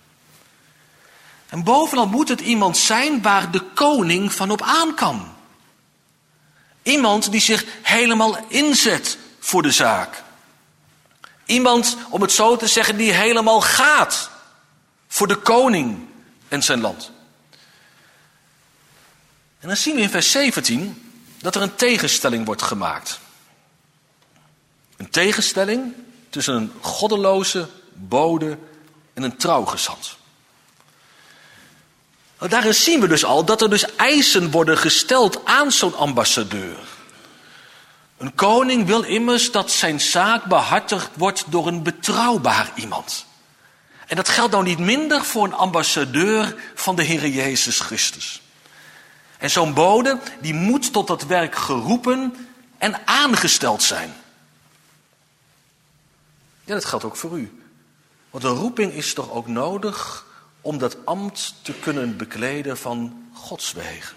En bovenal moet het iemand zijn waar de koning van op aan kan. Iemand die zich helemaal inzet voor de zaak. Iemand, om het zo te zeggen, die helemaal gaat voor de koning en zijn land. En dan zien we in vers zeventien dat er een tegenstelling wordt gemaakt. Een tegenstelling tussen een goddeloze bode en een trouwgezant. Nou, daarin zien we dus al dat er dus eisen worden gesteld aan zo'n ambassadeur. Een koning wil immers dat zijn zaak behartigd wordt door een betrouwbaar iemand. En dat geldt nou niet minder voor een ambassadeur van de Heere Jezus Christus. En zo'n bode, die moet tot dat werk geroepen en aangesteld zijn. Ja, dat geldt ook voor u. Want een roeping is toch ook nodig om dat ambt te kunnen bekleden van Gods wegen.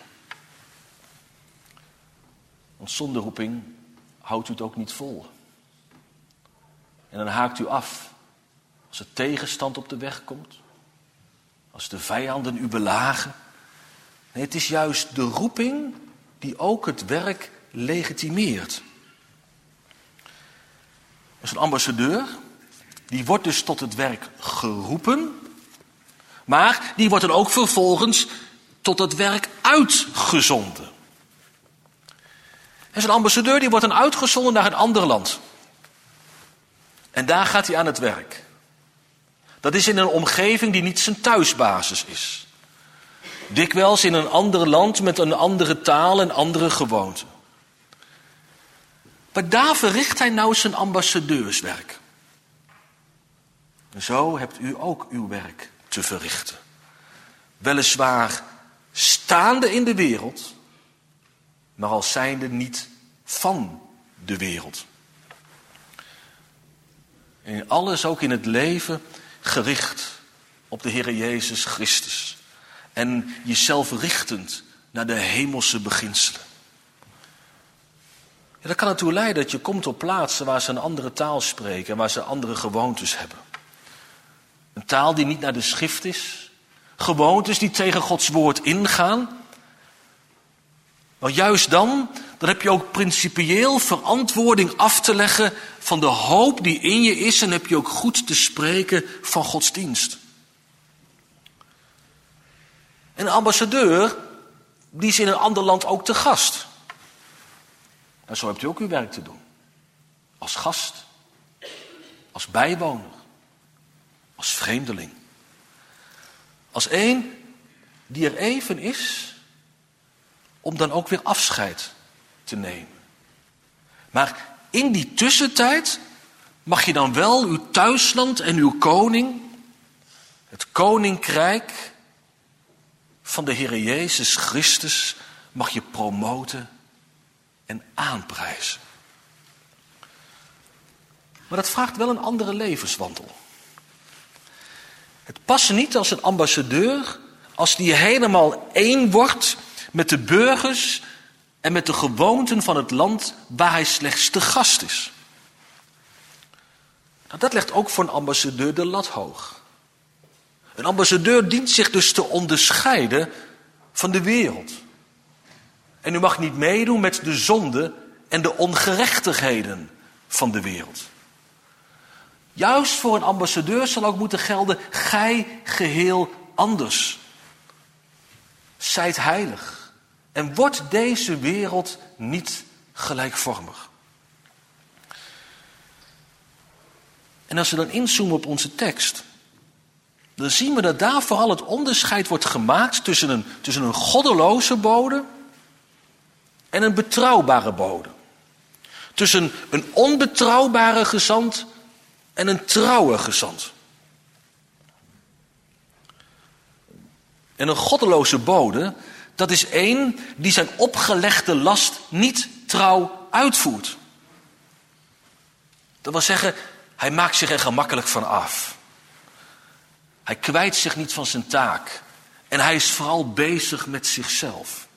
Want zonder roeping houdt u het ook niet vol. En dan haakt u af als er tegenstand op de weg komt. Als de vijanden u belagen. Nee, het is juist de roeping die ook het werk legitimeert. Dus een ambassadeur, die wordt dus tot het werk geroepen. Maar die wordt dan ook vervolgens tot het werk uitgezonden. En zo'n ambassadeur die wordt dan uitgezonden naar een ander land. En daar gaat hij aan het werk. Dat is in een omgeving die niet zijn thuisbasis is. Dikwijls in een ander land met een andere taal en andere gewoonten. Maar daar verricht hij nou zijn ambassadeurswerk. En zo hebt u ook uw werk te verrichten. Weliswaar staande in de wereld, maar als zijnde niet van de wereld. En in alles, ook in het leven, gericht op de Heere Jezus Christus. En jezelf richtend naar de hemelse beginselen. En dat kan ertoe leiden dat je komt op plaatsen waar ze een andere taal spreken en waar ze andere gewoontes hebben. Een taal die niet naar de schrift is. Gewoontes die tegen Gods woord ingaan. Maar juist dan, dan heb je ook principieel verantwoording af te leggen van de hoop die in je is en heb je ook goed te spreken van Gods dienst. En een ambassadeur, die is in een ander land ook te gast. En zo hebt u ook uw werk te doen. Als gast, als bijwoner, als vreemdeling. Als één die er even is om dan ook weer afscheid te nemen. Maar in die tussentijd mag je dan wel uw thuisland en uw koning, het koninkrijk van de Heere Jezus Christus, mag je promoten en aanprijzen. Maar dat vraagt wel een andere levenswandel. Het past niet als een ambassadeur, als die helemaal één wordt met de burgers en met de gewoonten van het land waar hij slechts te gast is. Nou, dat legt ook voor een ambassadeur de lat hoog. Een ambassadeur dient zich dus te onderscheiden van de wereld. En u mag niet meedoen met de zonde en de ongerechtigheden van de wereld. Juist voor een ambassadeur zal ook moeten gelden, gij geheel anders. Zijt heilig en wordt deze wereld niet gelijkvormig. En als we dan inzoomen op onze tekst, dan zien we dat daar vooral het onderscheid wordt gemaakt tussen een, tussen een goddeloze bode en een betrouwbare bode. Tussen een onbetrouwbare gezant en een trouwe gezant. En een goddeloze bode, dat is één die zijn opgelegde last niet trouw uitvoert. Dat wil zeggen, hij maakt zich er gemakkelijk van af. Hij kwijt zich niet van zijn taak. En hij is vooral bezig met zichzelf.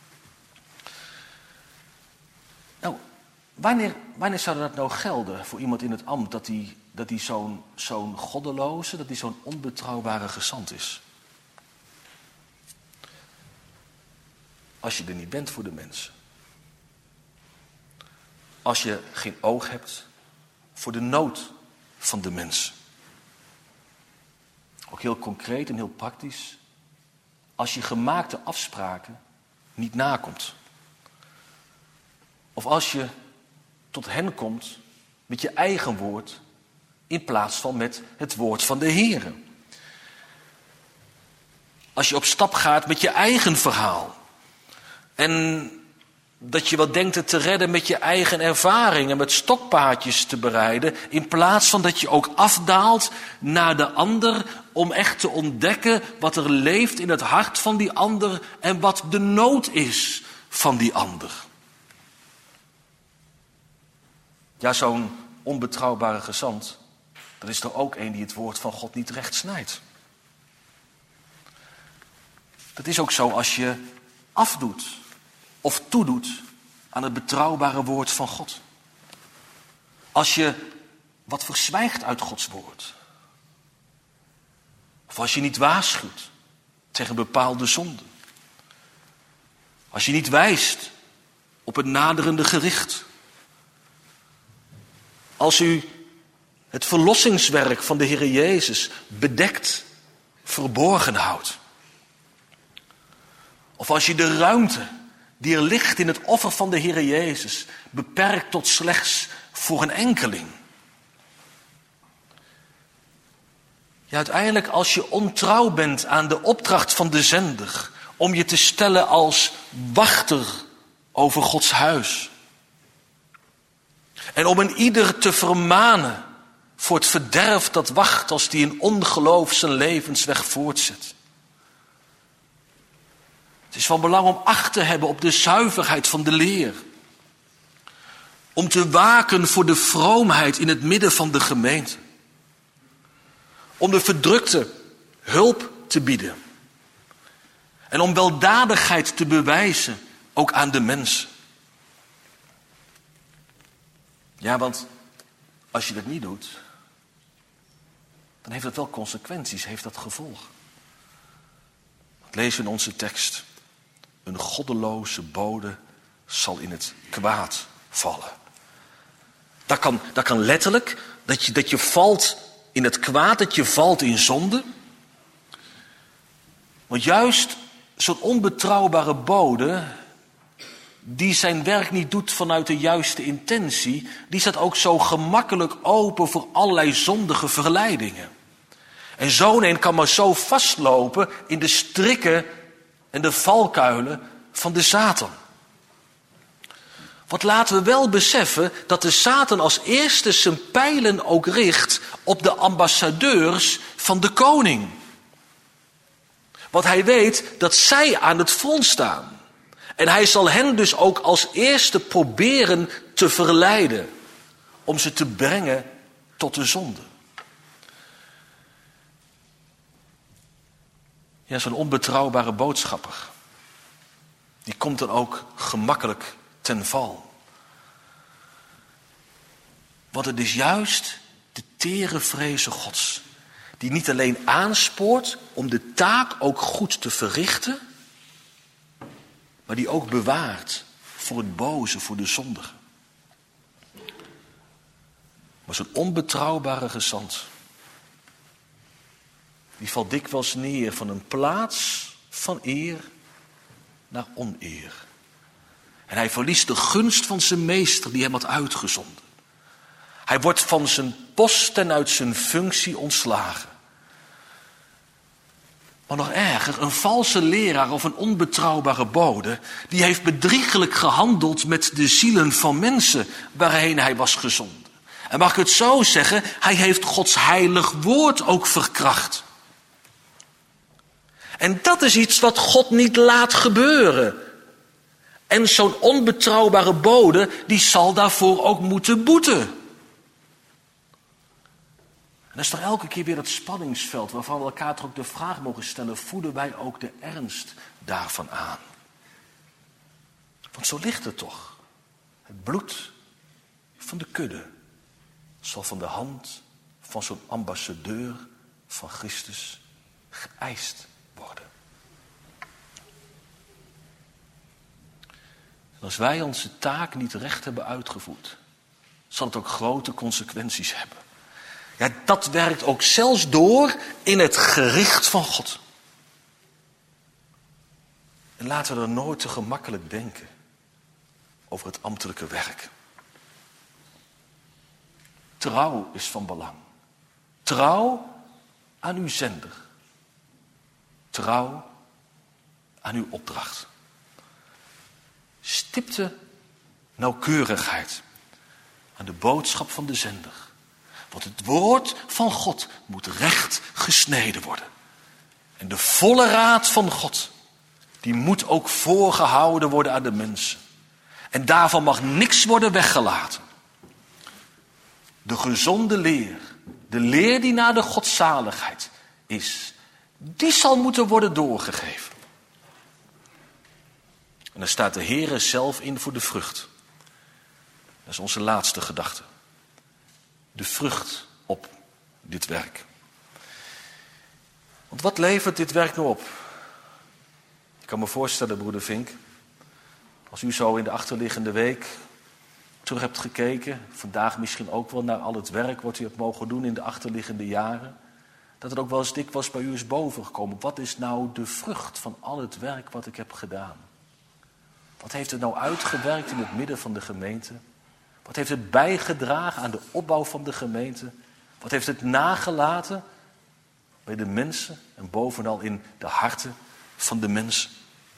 Nou, wanneer, wanneer zou dat nou gelden voor iemand in het ambt, dat hij, dat hij zo'n, zo'n goddeloze, dat hij zo'n onbetrouwbare gezant is? Als je er niet bent voor de mensen. Als je geen oog hebt voor de nood van de mensen. Ook heel concreet en heel praktisch. Als je gemaakte afspraken niet nakomt. Of als je tot hen komt met je eigen woord in plaats van met het woord van de Heere. Als je op stap gaat met je eigen verhaal. En dat je wat denkt het te redden met je eigen ervaring en met stokpaardjes te bereiden, in plaats van dat je ook afdaalt naar de ander om echt te ontdekken wat er leeft in het hart van die ander en wat de nood is van die ander. Ja, zo'n onbetrouwbare gezant, dat is er ook een die het woord van God niet recht snijdt. Dat is ook zo als je afdoet of toedoet aan het betrouwbare woord van God. Als je wat verzwijgt uit Gods woord. Of als je niet waarschuwt tegen bepaalde zonden. Als je niet wijst op het naderende gericht. Als u het verlossingswerk van de Heere Jezus bedekt, verborgen houdt. Of als je de ruimte die er ligt in het offer van de Heere Jezus beperkt tot slechts voor een enkeling. Ja, uiteindelijk als je ontrouw bent aan de opdracht van de zender om je te stellen als wachter over Gods huis. En om een ieder te vermanen voor het verderf dat wacht als die in ongeloof zijn levensweg voortzet. Het is van belang om acht te hebben op de zuiverheid van de leer. Om te waken voor de vroomheid in het midden van de gemeente. Om de verdrukte hulp te bieden. En om weldadigheid te bewijzen, ook aan de mensen. Ja, want als je dat niet doet, dan heeft dat wel consequenties, heeft dat gevolgen. Dat lezen we in onze tekst. Een goddeloze bode zal in het kwaad vallen. Dat kan, dat kan letterlijk, dat je, dat je valt in het kwaad, dat je valt in zonde. Want juist zo'n onbetrouwbare bode, die zijn werk niet doet vanuit de juiste intentie, die staat ook zo gemakkelijk open voor allerlei zondige verleidingen. En zo'n een kan maar zo vastlopen in de strikken en de valkuilen van de Satan. Want laten we wel beseffen dat de Satan als eerste zijn pijlen ook richt op de ambassadeurs van de koning. Want hij weet dat zij aan het front staan. En hij zal hen dus ook als eerste proberen te verleiden. Om ze te brengen tot de zonde. Ja, zo'n onbetrouwbare boodschapper. Die komt dan ook gemakkelijk ten val. Want het is juist de tere vreze Gods. Die niet alleen aanspoort om de taak ook goed te verrichten. Maar die ook bewaart voor het boze, voor de zondige. Maar zo'n onbetrouwbare gezant. Die valt dikwijls neer van een plaats van eer naar oneer. En hij verliest de gunst van zijn meester die hem had uitgezonden. Hij wordt van zijn post en uit zijn functie ontslagen. Maar nog erger, een valse leraar of een onbetrouwbare bode, die heeft bedriegelijk gehandeld met de zielen van mensen waarheen hij was gezonden. En mag ik het zo zeggen, hij heeft Gods heilig woord ook verkracht. En dat is iets wat God niet laat gebeuren. En zo'n onbetrouwbare bode, die zal daarvoor ook moeten boeten. En dat is toch elke keer weer dat spanningsveld waarvan we elkaar toch ook de vraag mogen stellen, voeden wij ook de ernst daarvan aan? Want zo ligt het toch. Het bloed van de kudde zal van de hand van zo'n ambassadeur van Christus geëist worden. En als wij onze taak niet recht hebben uitgevoerd, zal het ook grote consequenties hebben. Ja, dat werkt ook zelfs door in het gericht van God. En laten we er nooit te gemakkelijk denken over het ambtelijke werk. Trouw is van belang. Trouw aan uw zender. Trouw aan uw opdracht. Stipte nauwkeurigheid aan de boodschap van de zender. Want het woord van God moet recht gesneden worden. En de volle raad van God, die moet ook voorgehouden worden aan de mensen. En daarvan mag niks worden weggelaten. De gezonde leer, de leer die naar de godzaligheid is, die zal moeten worden doorgegeven. En daar staat de Heere zelf in voor de vrucht. Dat is onze laatste gedachte. De vrucht op dit werk. Want wat levert dit werk nou op? Ik kan me voorstellen, broeder Vink, als u zo in de achterliggende week terug hebt gekeken, vandaag misschien ook wel naar al het werk wat u hebt mogen doen in de achterliggende jaren, dat het ook wel eens dikwijls bij u is bovengekomen. Wat is nou de vrucht van al het werk wat ik heb gedaan? Wat heeft het nou uitgewerkt in het midden van de gemeente? Wat heeft het bijgedragen aan de opbouw van de gemeente? Wat heeft het nagelaten bij de mensen en bovenal in de harten van de mensen?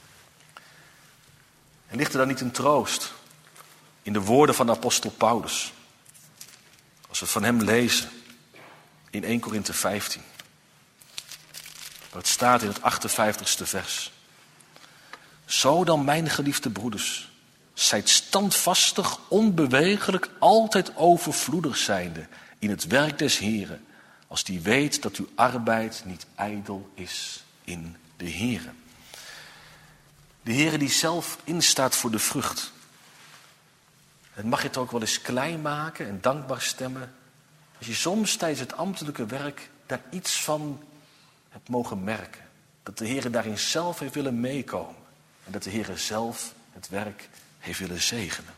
En ligt er dan niet een troost in de woorden van de apostel Paulus? Als we het van hem lezen in Eerste Korinthe vijftien. Waar het staat in het achtenvijftigste vers. Zo dan, mijn geliefde broeders, zijt standvastig, onbewegelijk, altijd overvloedig zijnde in het werk des Heren, als die weet dat uw arbeid niet ijdel is in de Here. De Heere die zelf instaat voor de vrucht. Het mag je het ook wel eens klein maken en dankbaar stemmen. Als je soms tijdens het ambtelijke werk daar iets van hebt mogen merken. Dat de Heer daarin zelf heeft willen meekomen. En dat de Heer zelf het werk heeft willen zegenen.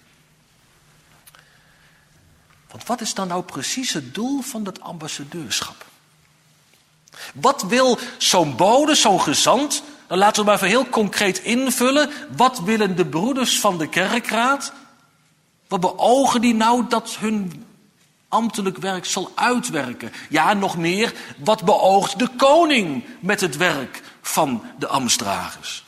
Want wat is dan nou precies het doel van dat ambassadeurschap? Wat wil zo'n bode, zo'n gezant? Dan laten we maar even heel concreet invullen. Wat willen de broeders van de kerkraad? Wat beogen die nou dat hun ambtelijk werk zal uitwerken? Ja, nog meer, wat beoogt de koning met het werk van de ambtsdragers?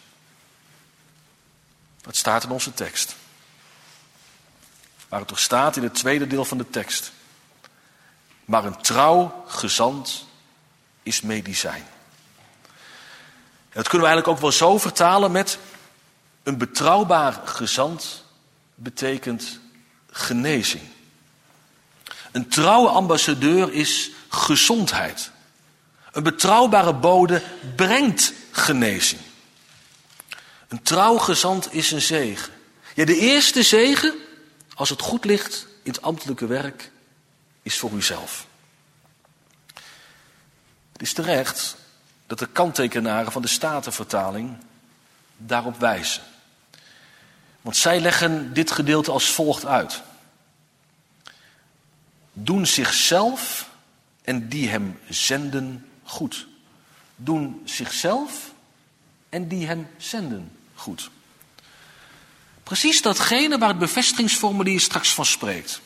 Dat staat in onze tekst. Waar het toch staat in het tweede deel van de tekst. Maar een trouw gezant is medicijn. En dat kunnen we eigenlijk ook wel zo vertalen met een betrouwbaar gezant betekent genezing. Een trouwe ambassadeur is gezondheid. Een betrouwbare bode brengt genezing. Een trouw gezant is een zegen. Ja, de eerste zegen, als het goed ligt in het ambtelijke werk, is voor uzelf. Het is terecht dat de kanttekenaren van de Statenvertaling daarop wijzen. Want zij leggen dit gedeelte als volgt uit. Doen zichzelf en die hem zenden goed. Doen zichzelf en die hem zenden goed. Precies datgene waar het bevestigingsformulier straks van spreekt.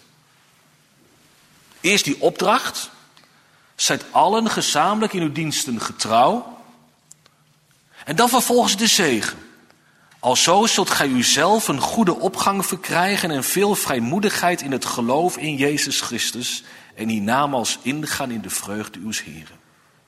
Eerst die opdracht. Zijt allen gezamenlijk in uw diensten getrouw. En dan vervolgens de zegen. Alzo zult gij uzelf een goede opgang verkrijgen en veel vrijmoedigheid in het geloof in Jezus Christus en hiernamaals ingaan in de vreugde uws Heren.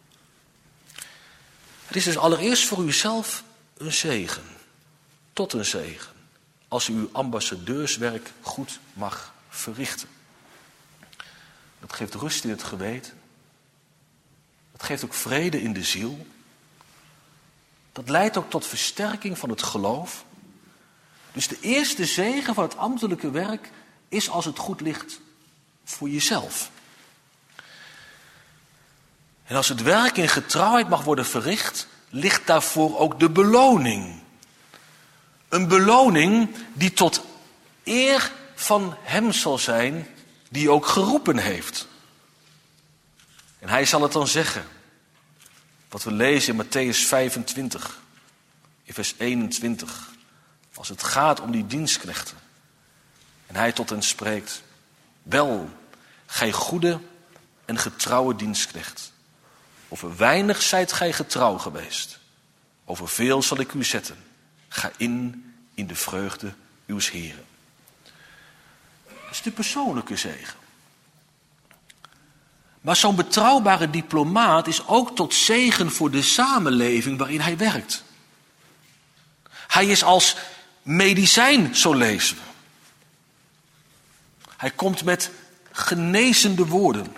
Het is dus allereerst voor uzelf een zegen, tot een zegen, als u uw ambassadeurswerk goed mag verrichten. Dat geeft rust in het geweten. Dat geeft ook vrede in de ziel. Dat leidt ook tot versterking van het geloof. Dus de eerste zegen van het ambtelijke werk is, als het goed ligt, voor jezelf. En als het werk in getrouwheid mag worden verricht, ligt daarvoor ook de beloning. Een beloning die tot eer van hem zal zijn die ook geroepen heeft. En hij zal het dan zeggen. Wat we lezen in Matthäus vijfentwintig, in vers eenentwintig. Als het gaat om die dienstknechten. En hij tot hen spreekt. Wel, gij goede en getrouwe dienstknecht. Over weinig zijt gij getrouw geweest. Over veel zal ik u zetten. Ga in, in de vreugde uws Heren. Dat is de persoonlijke zegen. Maar zo'n betrouwbare diplomaat is ook tot zegen voor de samenleving waarin hij werkt. Hij is als medicijn, zo lezen we. Hij komt met genezende woorden.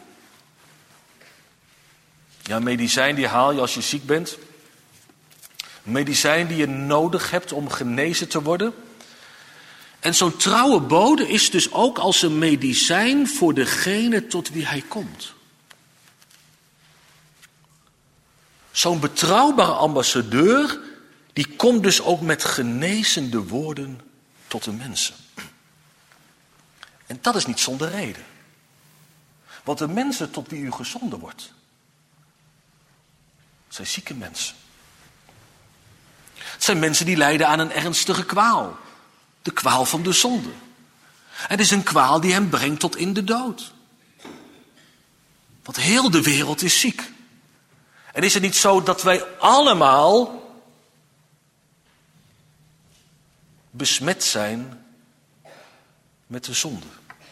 Ja, medicijn die haal je als je ziek bent. Medicijn die je nodig hebt om genezen te worden. En zo'n trouwe bode is dus ook als een medicijn voor degene tot wie hij komt. Zo'n betrouwbare ambassadeur, die komt dus ook met genezende woorden tot de mensen. En dat is niet zonder reden. Want de mensen tot wie u gezonden wordt, zijn zieke mensen. Het zijn mensen die lijden aan een ernstige kwaal. De kwaal van de zonde. Het is een kwaal die hen brengt tot in de dood. Want heel de wereld is ziek. En is het niet zo dat wij allemaal besmet zijn met de zonde?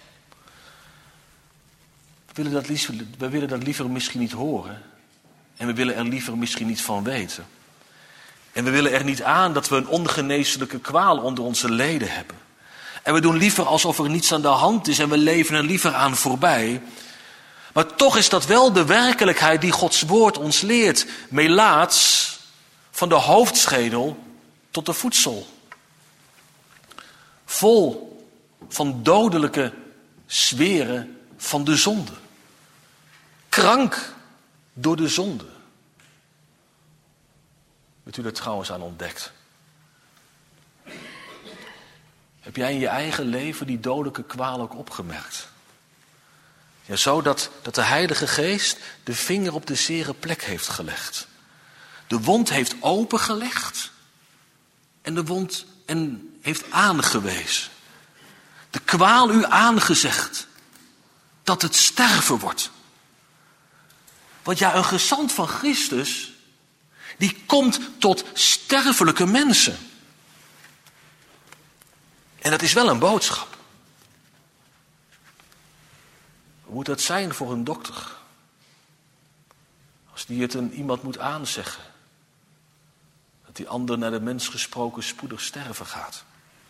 We willen dat liever, we willen dat liever misschien niet horen. En we willen er liever misschien niet van weten. En we willen er niet aan dat we een ongeneeslijke kwaal onder onze leden hebben. En we doen liever alsof er niets aan de hand is en we leven er liever aan voorbij. Maar toch is dat wel de werkelijkheid die Gods woord ons leert. Melaats, van de hoofdschedel tot de voedsel. Vol van dodelijke zweren van de zonde. Krank door de zonde. Hebt u er trouwens aan ontdekt? Heb jij in je eigen leven die dodelijke kwaal ook opgemerkt? Ja, zo dat, dat de Heilige Geest de vinger op de zere plek heeft gelegd. De wond heeft opengelegd en de wond en heeft aangewezen. De kwaal u aangezegd dat het sterven wordt. Want ja, een gezant van Christus, die komt tot sterfelijke mensen. En dat is wel een boodschap. Hoe moet dat zijn voor een dokter? Als die het een iemand moet aanzeggen. Dat die ander naar de mens gesproken spoedig sterven gaat.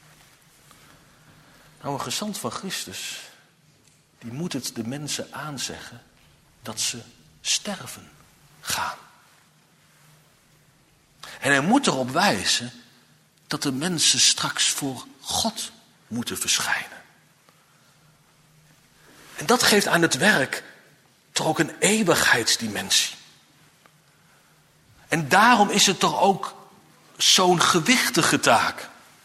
Nou, een gezant van Christus, die moet het de mensen aanzeggen dat ze sterven gaan. En hij moet erop wijzen dat de mensen straks voor God moeten verschijnen. En dat geeft aan het werk toch ook een eeuwigheidsdimensie. En daarom is het toch ook zo'n gewichtige taak.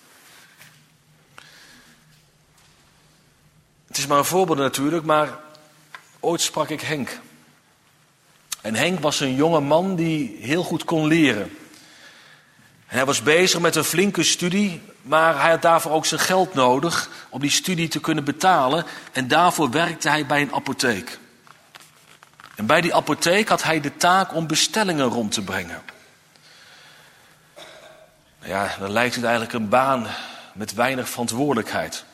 Het is maar een voorbeeld natuurlijk, maar ooit sprak ik Henk. En Henk was een jonge man die heel goed kon leren. En hij was bezig met een flinke studie, maar hij had daarvoor ook zijn geld nodig om die studie te kunnen betalen. En daarvoor werkte hij bij een apotheek. En bij die apotheek had hij de taak om bestellingen rond te brengen. Nou ja, dan lijkt het eigenlijk een baan met weinig verantwoordelijkheid.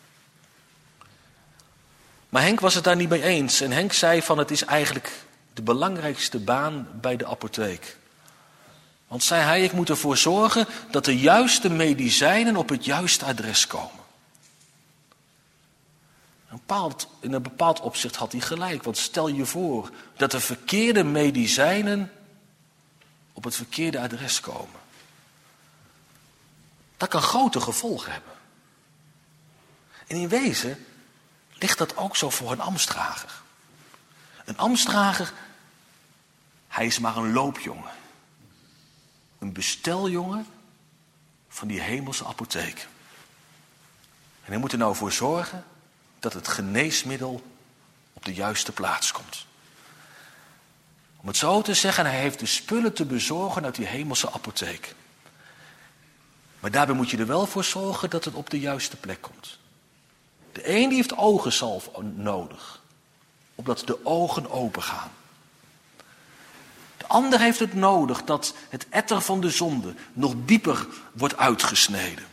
Maar Henk was het daar niet mee eens. En Henk zei van het is eigenlijk de belangrijkste baan bij de apotheek. Want zei hij, ik moet ervoor zorgen dat de juiste medicijnen op het juiste adres komen. Een bepaald, in een bepaald opzicht had hij gelijk. Want stel je voor dat de verkeerde medicijnen op het verkeerde adres komen. Dat kan grote gevolgen hebben. En in wezen ligt dat ook zo voor een ambtsdrager. Een ambtsdrager, hij is maar een loopjongen. Een besteljongen van die hemelse apotheek. En hij moet er nou voor zorgen dat het geneesmiddel op de juiste plaats komt. Om het zo te zeggen, hij heeft de spullen te bezorgen uit die hemelse apotheek. Maar daarbij moet je er wel voor zorgen dat het op de juiste plek komt. De een die heeft ogenzalf nodig, opdat de ogen open gaan. De ander heeft het nodig dat het etter van de zonde nog dieper wordt uitgesneden.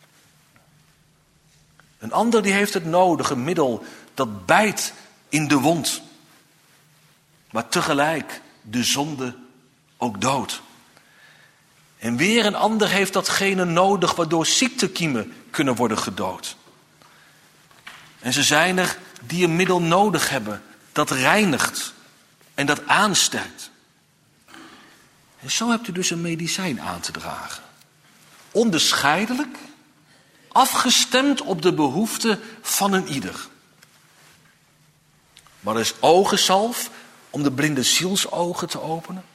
Een ander die heeft het nodig, een middel dat bijt in de wond. Maar tegelijk de zonde ook doodt. En weer een ander heeft datgene nodig waardoor ziektekiemen kunnen worden gedood. En ze zijn er die een middel nodig hebben dat reinigt en dat aansterkt. En zo hebt u dus een medicijn aan te dragen. Onderscheidelijk, afgestemd op de behoeften van een ieder. Maar er is ogenzalf om de blinde zielsogen te openen.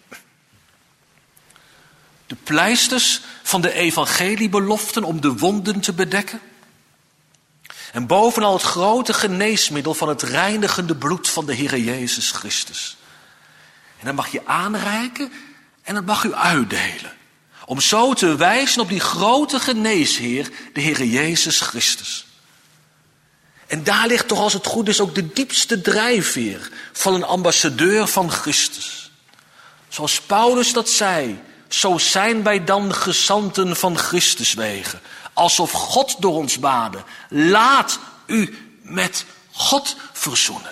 De pleisters van de evangeliebeloften om de wonden te bedekken. En bovenal het grote geneesmiddel van het reinigende bloed van de Heere Jezus Christus. En dat mag je aanreiken en dat mag u uitdelen. Om zo te wijzen op die grote geneesheer, de Heere Jezus Christus. En daar ligt toch als het goed is ook de diepste drijfveer van een ambassadeur van Christus. Zoals Paulus dat zei, zo zijn wij dan gezanten van Christus wegen. Alsof God door ons baden. Laat u met God verzoenen.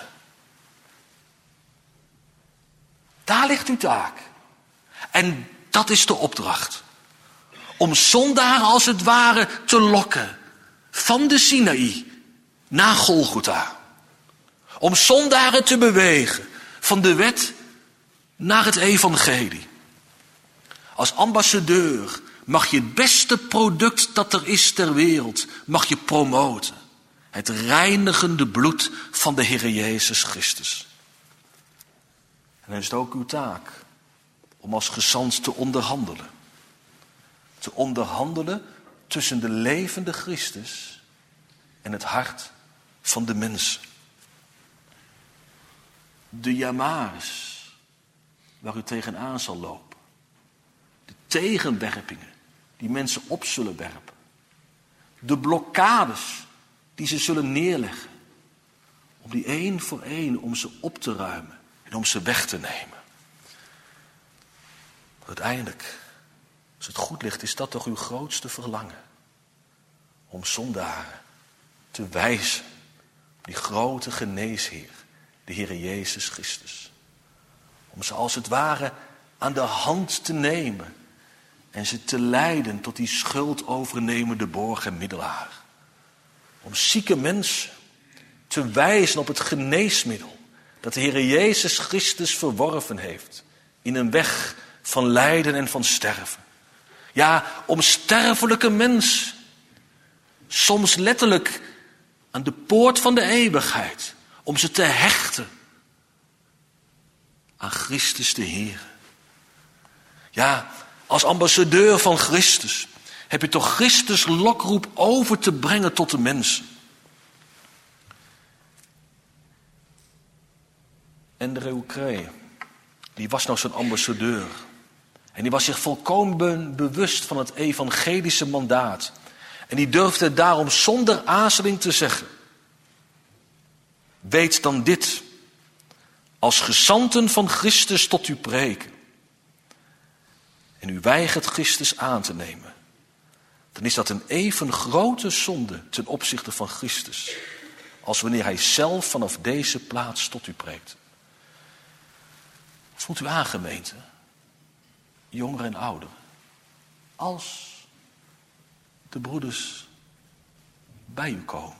Daar ligt uw taak. En dat is de opdracht. Om zondaren als het ware te lokken. Van de Sinaï naar Golgotha. Om zondaren te bewegen. Van de wet naar het evangelie. Als ambassadeur mag je het beste product dat er is ter wereld, mag je promoten. Het reinigende bloed van de Heer Jezus Christus. En dan is het ook uw taak om als gezant te onderhandelen. Te onderhandelen tussen de levende Christus en het hart van de mensen. De jamares waar u tegenaan zal lopen. De tegenwerpingen die mensen op zullen werpen. De blokkades die ze zullen neerleggen. Om die één voor één om ze op te ruimen en om ze weg te nemen. Uiteindelijk, als het goed ligt, is dat toch uw grootste verlangen. Om zondaren te wijzen op die grote geneesheer, de Heer Jezus Christus. Om ze als het ware aan de hand te nemen en ze te leiden tot die schuldovernemende borg en middelaar. Om zieke mensen te wijzen op het geneesmiddel dat de Heer Jezus Christus verworven heeft in een weg van lijden en van sterven. Ja, om sterfelijke mensen, soms letterlijk aan de poort van de eeuwigheid, om ze te hechten aan Christus de Heer. Ja, als ambassadeur van Christus heb je toch Christus lokroep over te brengen tot de mensen. Andrew Cray, die was nou zo'n ambassadeur. En die was zich volkomen bewust van het evangelische mandaat. En die durfde daarom zonder aarzeling te zeggen: weet dan dit, als gezanten van Christus tot u preken, en u weigert Christus aan te nemen, dan is dat een even grote zonde ten opzichte van Christus, als wanneer hij zelf vanaf deze plaats tot u preekt. Voelt u aan, gemeente, jongeren en ouderen, als de broeders bij u komen.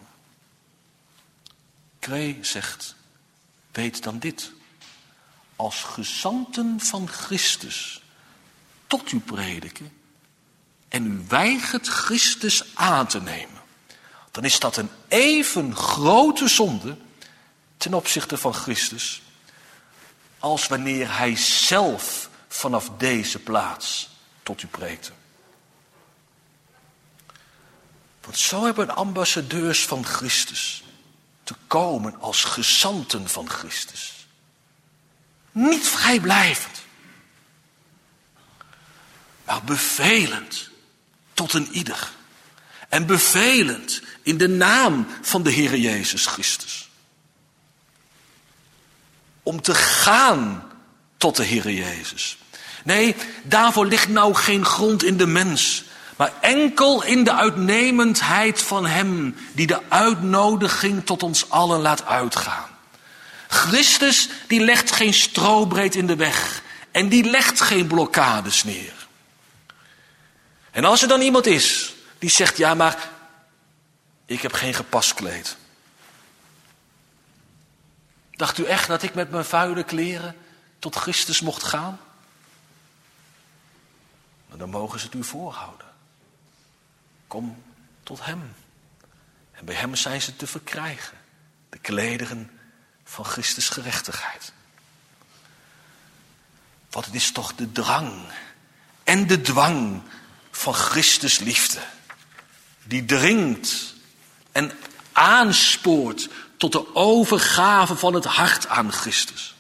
Cray zegt: weet dan dit, als gezanten van Christus tot u prediken en u weigert Christus aan te nemen, dan is dat een even grote zonde ten opzichte van Christus, als wanneer hij zelf vanaf deze plaats tot u preekte. Want zo hebben ambassadeurs van Christus te komen als gezanten van Christus. Niet vrijblijvend, maar bevelend tot een ieder. En bevelend in de naam van de Heer Jezus Christus. Om te gaan tot de Heer Jezus. Nee, daarvoor ligt nou geen grond in de mens, maar enkel in de uitnemendheid van Hem die de uitnodiging tot ons allen laat uitgaan. Christus die legt geen strobreed in de weg en die legt geen blokkades neer. En als er dan iemand is die zegt: ja, maar ik heb geen gepast kleed. Dacht u echt dat ik met mijn vuile kleren tot Christus mocht gaan? Maar dan mogen ze het u voorhouden. Kom tot Hem. En bij Hem zijn ze te verkrijgen. De klederen van Christus gerechtigheid. Want het is toch de drang en de dwang van Christus liefde. Die dringt en aanspoort tot de overgave van het hart aan Christus.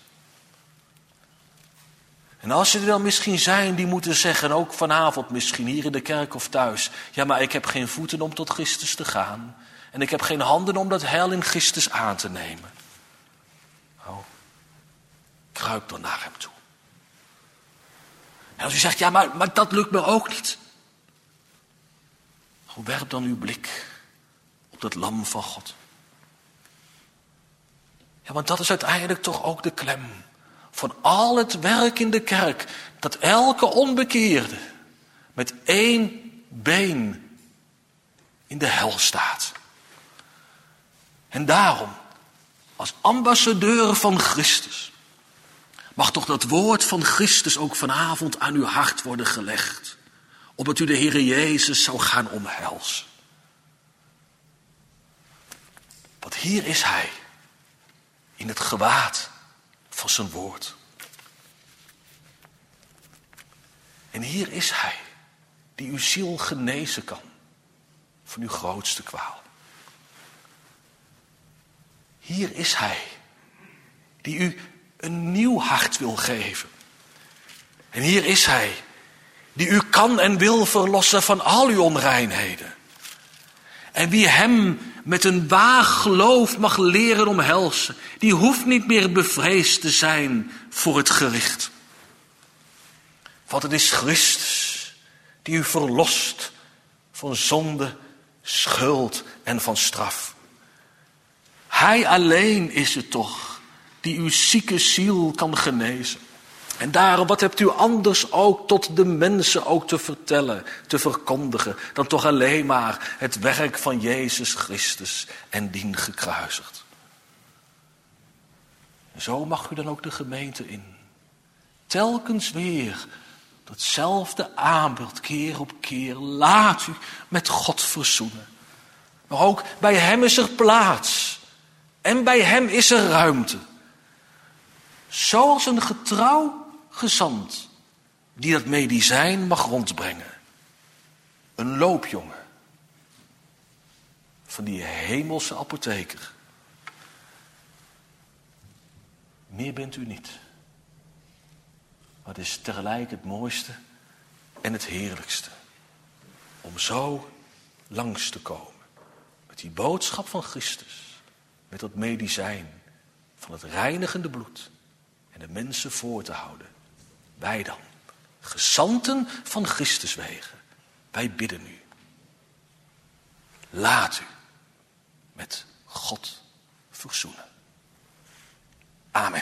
En als er dan misschien zijn die moeten zeggen, ook vanavond misschien hier in de kerk of thuis: ja, maar ik heb geen voeten om tot Christus te gaan. En ik heb geen handen om dat heil in Christus aan te nemen. Oh, kruip dan naar Hem toe. En als u zegt: ja, maar, maar dat lukt me ook niet. Oh, werp dan uw blik op dat lam van God. Ja, want dat is uiteindelijk toch ook de klem van al het werk in de kerk. Dat elke onbekeerde met één been in de hel staat. En daarom, als ambassadeur van Christus, mag toch dat woord van Christus ook vanavond aan uw hart worden gelegd. Opdat u de Heer Jezus zou gaan omhelzen. hier is hij, in het gewaad van zijn woord. En hier is hij, die uw ziel genezen kan van uw grootste kwaal. Hier is hij, die u een nieuw hart wil geven. En hier is hij, die u kan en wil verlossen van al uw onreinheden. En wie hem met een waag geloof mag leren omhelzen, die hoeft niet meer bevreesd te zijn voor het gericht. Want het is Christus die u verlost van zonde, schuld en van straf. Hij alleen is het toch die uw zieke ziel kan genezen. En daarom, wat hebt u anders ook tot de mensen ook te vertellen, te verkondigen, dan toch alleen maar het werk van Jezus Christus en dien gekruisigd. Zo mag u dan ook de gemeente in. Telkens weer datzelfde aanbod, keer op keer. Laat u met God verzoenen. Maar ook bij hem is er plaats. En bij hem is er ruimte. Zoals een getrouw gezant die dat medicijn mag rondbrengen. Een loopjongen van die hemelse apotheker. Meer bent u niet. Maar het is tegelijk het mooiste en het heerlijkste. Om zo langs te komen. Met die boodschap van Christus. Met dat medicijn van het reinigende bloed. En de mensen voor te houden. Wij dan, gezanten van Christus wegen. Wij bidden u. Laat u met God verzoenen. Amen.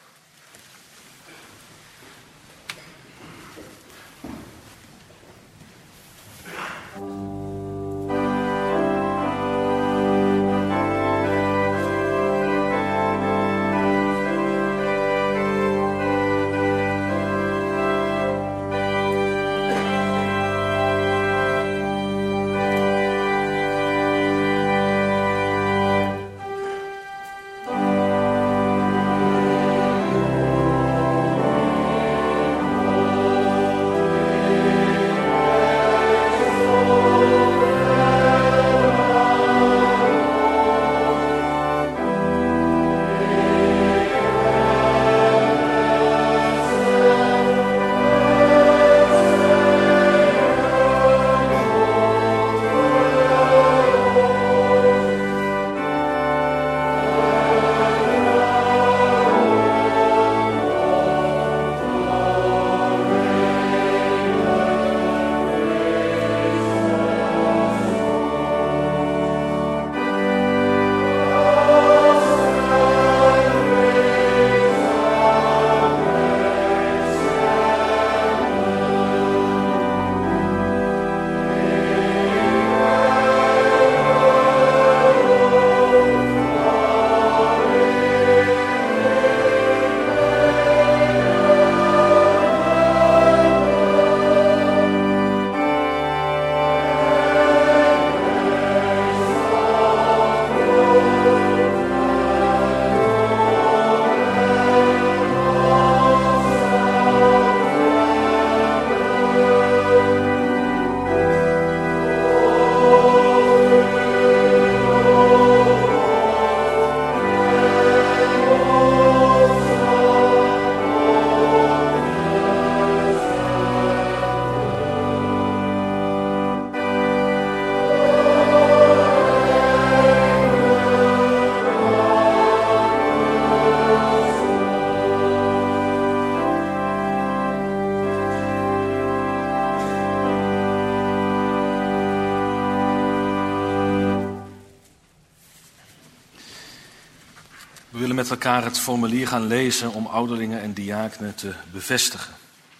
We willen met elkaar het formulier gaan lezen om ouderlingen en diakenen te bevestigen.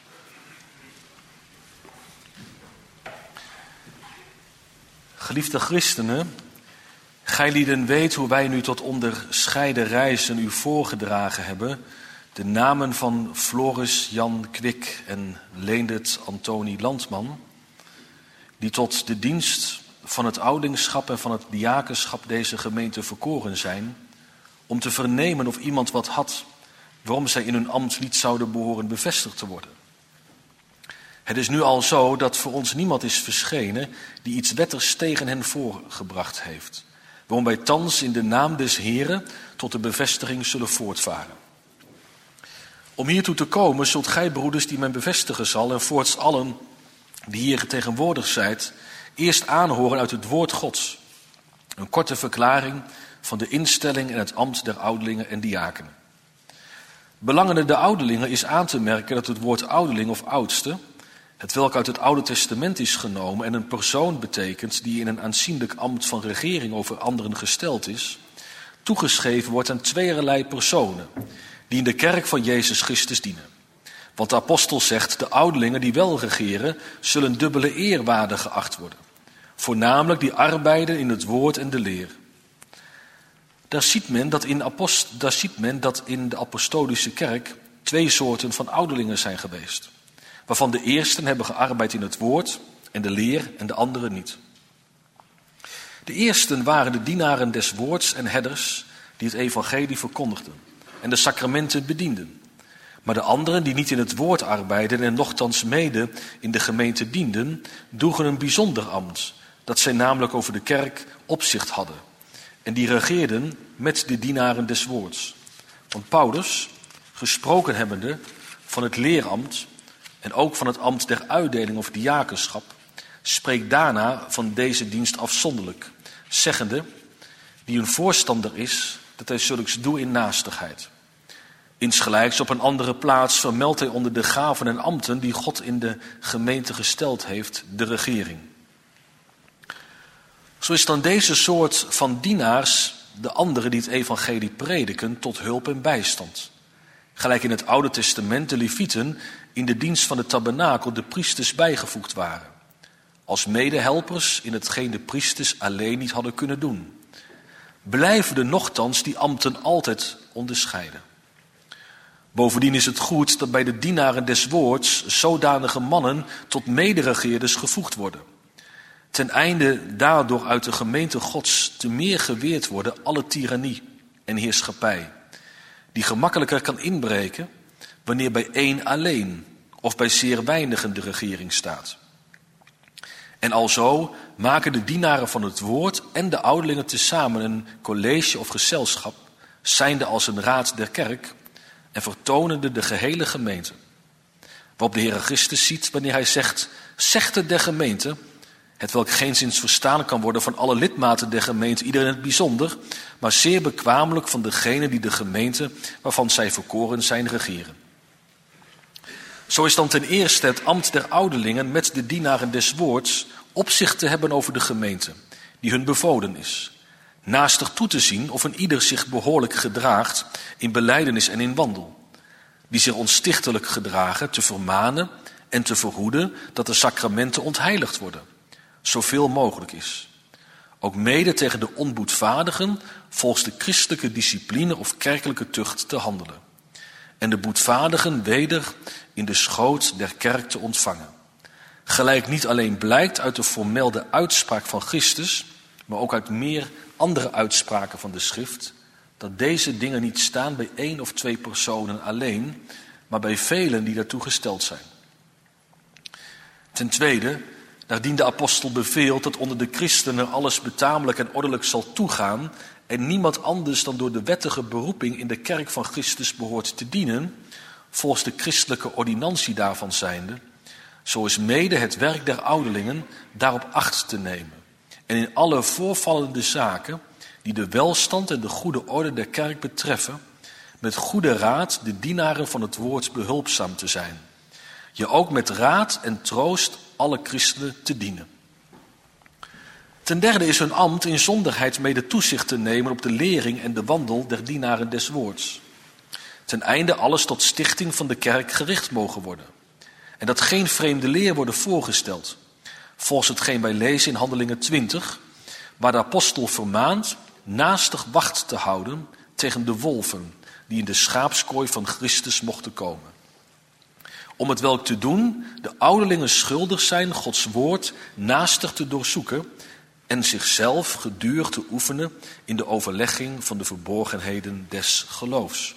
Geliefde christenen, gijlieden weet hoe wij nu tot onderscheiden reizen u voorgedragen hebben de namen van Floris Jan Kwik en Leendert Antonie Landman, die tot de dienst van het ouderlingschap en van het diakenschap deze gemeente verkoren zijn, om te vernemen of iemand wat had, waarom zij in hun ambt niet zouden behoren bevestigd te worden. Het is nu al zo dat voor ons niemand is verschenen die iets wettigs tegen hen voorgebracht heeft, waarom wij thans in de naam des Heren tot de bevestiging zullen voortvaren. Om hiertoe te komen zult gij, broeders, die men bevestigen zal, en voorts allen die hier tegenwoordig zijt, eerst aanhoren uit het woord Gods. Een korte verklaring van de instelling en het ambt der ouderlingen en diakenen. Belangende de ouderlingen is aan te merken dat het woord ouderling of oudste, het welk uit het Oude Testament is genomen en een persoon betekent die in een aanzienlijk ambt van regering over anderen gesteld is, toegeschreven wordt aan tweeërlei personen die in de kerk van Jezus Christus dienen. Want de apostel zegt, de ouderlingen die wel regeren, zullen dubbele eer waardig geacht worden. Voornamelijk die arbeiden in het woord en de leer. Daar ziet men dat in, apost, daar ziet men dat in de apostolische kerk twee soorten van ouderlingen zijn geweest. Waarvan de eersten hebben gearbeid in het woord en de leer en de anderen niet. De eersten waren de dienaren des woords en herders die het evangelie verkondigden en de sacramenten bedienden. Maar de anderen die niet in het woord arbeidden en nochtans mede in de gemeente dienden, droegen een bijzonder ambt, dat zij namelijk over de kerk opzicht hadden. En die regeerden met de dienaren des woords. Want Paulus, gesproken hebbende van het leerambt en ook van het ambt der uitdeling of diakenschap, spreekt daarna van deze dienst afzonderlijk, zeggende, die een voorstander is, dat hij zulks doe in naastigheid. Insgelijks op een andere plaats vermeldt hij onder de gaven en ambten die God in de gemeente gesteld heeft, de regering. Zo is dan deze soort van dienaars de anderen die het evangelie prediken tot hulp en bijstand. Gelijk in het Oude Testament de Levieten in de dienst van de tabernakel de priesters bijgevoegd waren. Als medehelpers in hetgeen de priesters alleen niet hadden kunnen doen. Blijven er nochtans die ambten altijd onderscheiden. Bovendien is het goed dat bij de dienaren des woords zodanige mannen tot mederegeerders gevoegd worden. Ten einde daardoor uit de gemeente Gods te meer geweerd worden alle tirannie en heerschappij, die gemakkelijker kan inbreken wanneer bij één alleen of bij zeer weinigen de regering staat. En alzo maken de dienaren van het woord en de ouderlingen tezamen een college of gezelschap, zijnde als een raad der kerk, en vertonende de gehele gemeente. Waarop de Heere Christus ziet wanneer hij zegt, zegt het der gemeente, het welk geenszins verstaan kan worden van alle lidmaten der gemeente, ieder in het bijzonder, maar zeer bekwamelijk van degene die de gemeente, waarvan zij verkoren zijn, regeren. Zo is dan ten eerste het ambt der ouderlingen met de dienaren des woords opzicht te hebben over de gemeente, die hun bevolen is. Naastig toe te zien of een ieder zich behoorlijk gedraagt in belijdenis en in wandel. Die zich onstichtelijk gedragen te vermanen en te verhoeden dat de sacramenten ontheiligd worden. Zoveel mogelijk is. Ook mede tegen de onboedvaardigen volgens de christelijke discipline of kerkelijke tucht te handelen. En de boetvaardigen weder in de schoot der kerk te ontvangen. Gelijk niet alleen blijkt uit de formelde uitspraak van Christus, maar ook uit meer andere uitspraken van de schrift, dat deze dingen niet staan bij één of twee personen alleen, maar bij velen die daartoe gesteld zijn. Ten tweede, naardien de apostel beveelt dat onder de christenen alles betamelijk en ordelijk zal toegaan en niemand anders dan door de wettige beroeping in de kerk van Christus behoort te dienen, volgens de christelijke ordinantie daarvan zijnde, zo is mede het werk der ouderlingen daarop acht te nemen. En in alle voorvallende zaken die de welstand en de goede orde der kerk betreffen, met goede raad de dienaren van het woord behulpzaam te zijn. Je ook met raad en troost alle christenen te dienen. Ten derde is hun ambt in zonderheid mede toezicht te nemen op de lering en de wandel der dienaren des woords. Ten einde alles tot stichting van de kerk gericht mogen worden. En dat geen vreemde leer worden voorgesteld. Volgens hetgeen wij lezen in Handelingen twintig, waar de apostel vermaant naastig wacht te houden tegen de wolven die in de schaapskooi van Christus mochten komen. Om het welk te doen, de ouderlingen schuldig zijn Gods woord naastig te doorzoeken en zichzelf gedurig te oefenen in de overlegging van de verborgenheden des geloofs.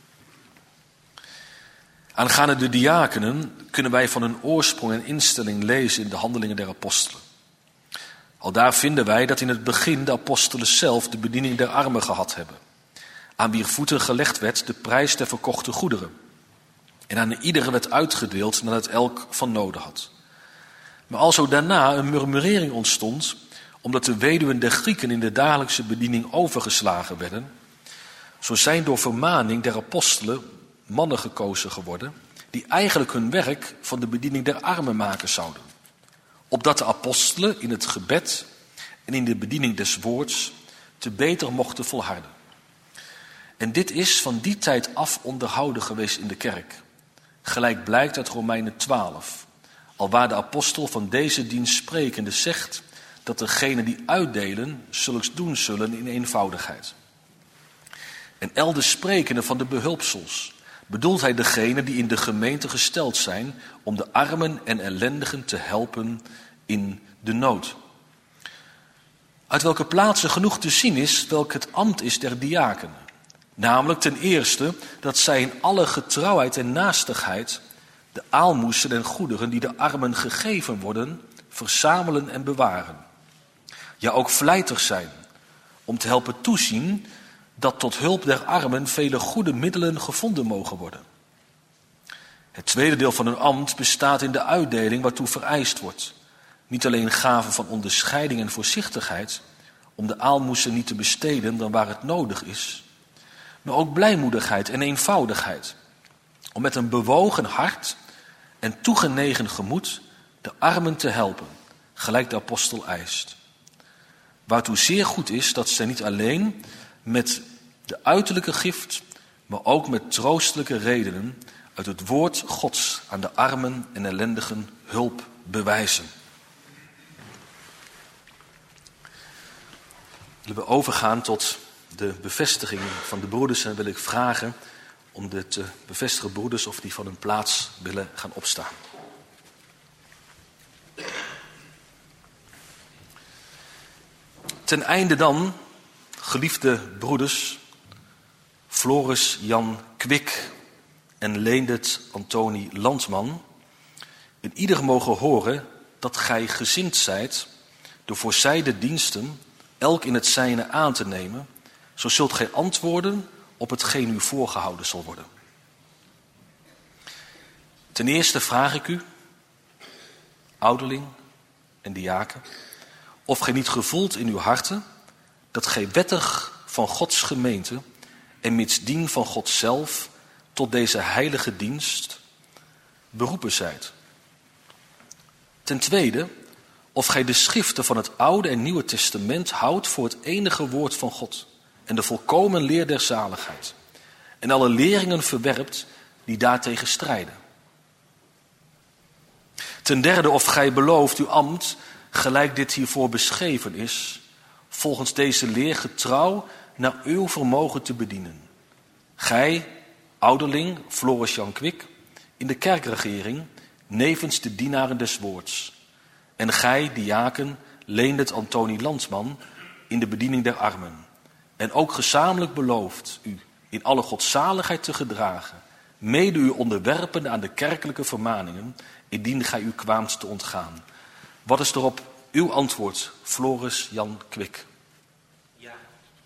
Aangaande de diakenen kunnen wij van hun oorsprong en instelling lezen in de Handelingen der Apostelen. Aldaar vinden wij dat in het begin de apostelen zelf de bediening der armen gehad hebben, aan wier voeten gelegd werd de prijs der verkochte goederen, en aan iedere werd uitgedeeld naar het elk van noden had. Maar alzo daarna een murmurering ontstond, omdat de weduwen der Grieken in de dagelijkse bediening overgeslagen werden, zo zijn door vermaning der apostelen mannen gekozen geworden, die eigenlijk hun werk van de bediening der armen maken zouden. Opdat de apostelen in het gebed en in de bediening des woords te beter mochten volharden. En dit is van die tijd af onderhouden geweest in de kerk. Gelijk blijkt uit Romeinen twaalf, alwaar de apostel van deze dienst sprekende zegt dat degenen die uitdelen zulks doen zullen in eenvoudigheid. En elders sprekende van de behulpsels bedoelt hij degenen die in de gemeente gesteld zijn om de armen en ellendigen te helpen in de nood. Uit welke plaatsen genoeg te zien is welk het ambt is der diakenen. Namelijk ten eerste dat zij in alle getrouwheid en naastigheid de aalmoezen en goederen die de armen gegeven worden, verzamelen en bewaren. Ja, ook vlijtig zijn om te helpen toezien dat tot hulp der armen vele goede middelen gevonden mogen worden. Het tweede deel van hun ambt bestaat in de uitdeling waartoe vereist wordt. Niet alleen gaven van onderscheiding en voorzichtigheid, om de aalmoezen niet te besteden dan waar het nodig is, maar ook blijmoedigheid en eenvoudigheid, om met een bewogen hart en toegenegen gemoed de armen te helpen, gelijk de apostel eist. Waartoe zeer goed is dat zij niet alleen met de uiterlijke gift, maar ook met troostelijke redenen uit het woord Gods aan de armen en ellendigen hulp bewijzen. Willen we overgaan tot de bevestiging van de broeders en wil ik vragen om de te bevestigen broeders of die van hun plaats willen gaan opstaan. Ten einde dan, geliefde broeders, Floris Jan Kwik en Leendert Antonie Landman, in ieder mogen horen dat gij gezind zijt de voorzijde diensten elk in het zijne aan te nemen, zo zult gij antwoorden op hetgeen u voorgehouden zal worden. Ten eerste vraag ik u, ouderling en diaken, of gij niet gevoelt in uw harten dat gij wettig van Gods gemeente en mitsdien van God zelf tot deze heilige dienst beroepen zijt. Ten tweede, of gij de schriften van het Oude en Nieuwe Testament houdt voor het enige woord van God en de volkomen leer der zaligheid en alle leringen verwerpt die daartegen strijden. Ten derde, of gij belooft uw ambt, gelijk dit hiervoor beschreven is, volgens deze leer getrouw naar uw vermogen te bedienen. Gij, ouderling Floris Jan Kwik, in de kerkregering, nevens de dienaren des woords. En gij, diaken Leendert Antonie Landman, in de bediening der armen. En ook gezamenlijk belooft u in alle godzaligheid te gedragen, mede u onderwerpende aan de kerkelijke vermaningen, indien gij u kwaamt te ontgaan. Wat is erop uw antwoord, Floris Jan Kwik? Ja.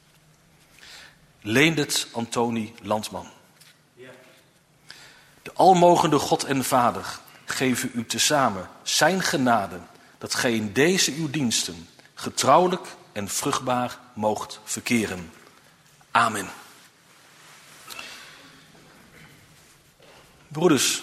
Leendert Antonie Landman. Ja. De almogende God en Vader geven u tezamen zijn genade, dat gij in deze uw diensten getrouwelijk en vruchtbaar moogt verkeren. Amen. Broeders,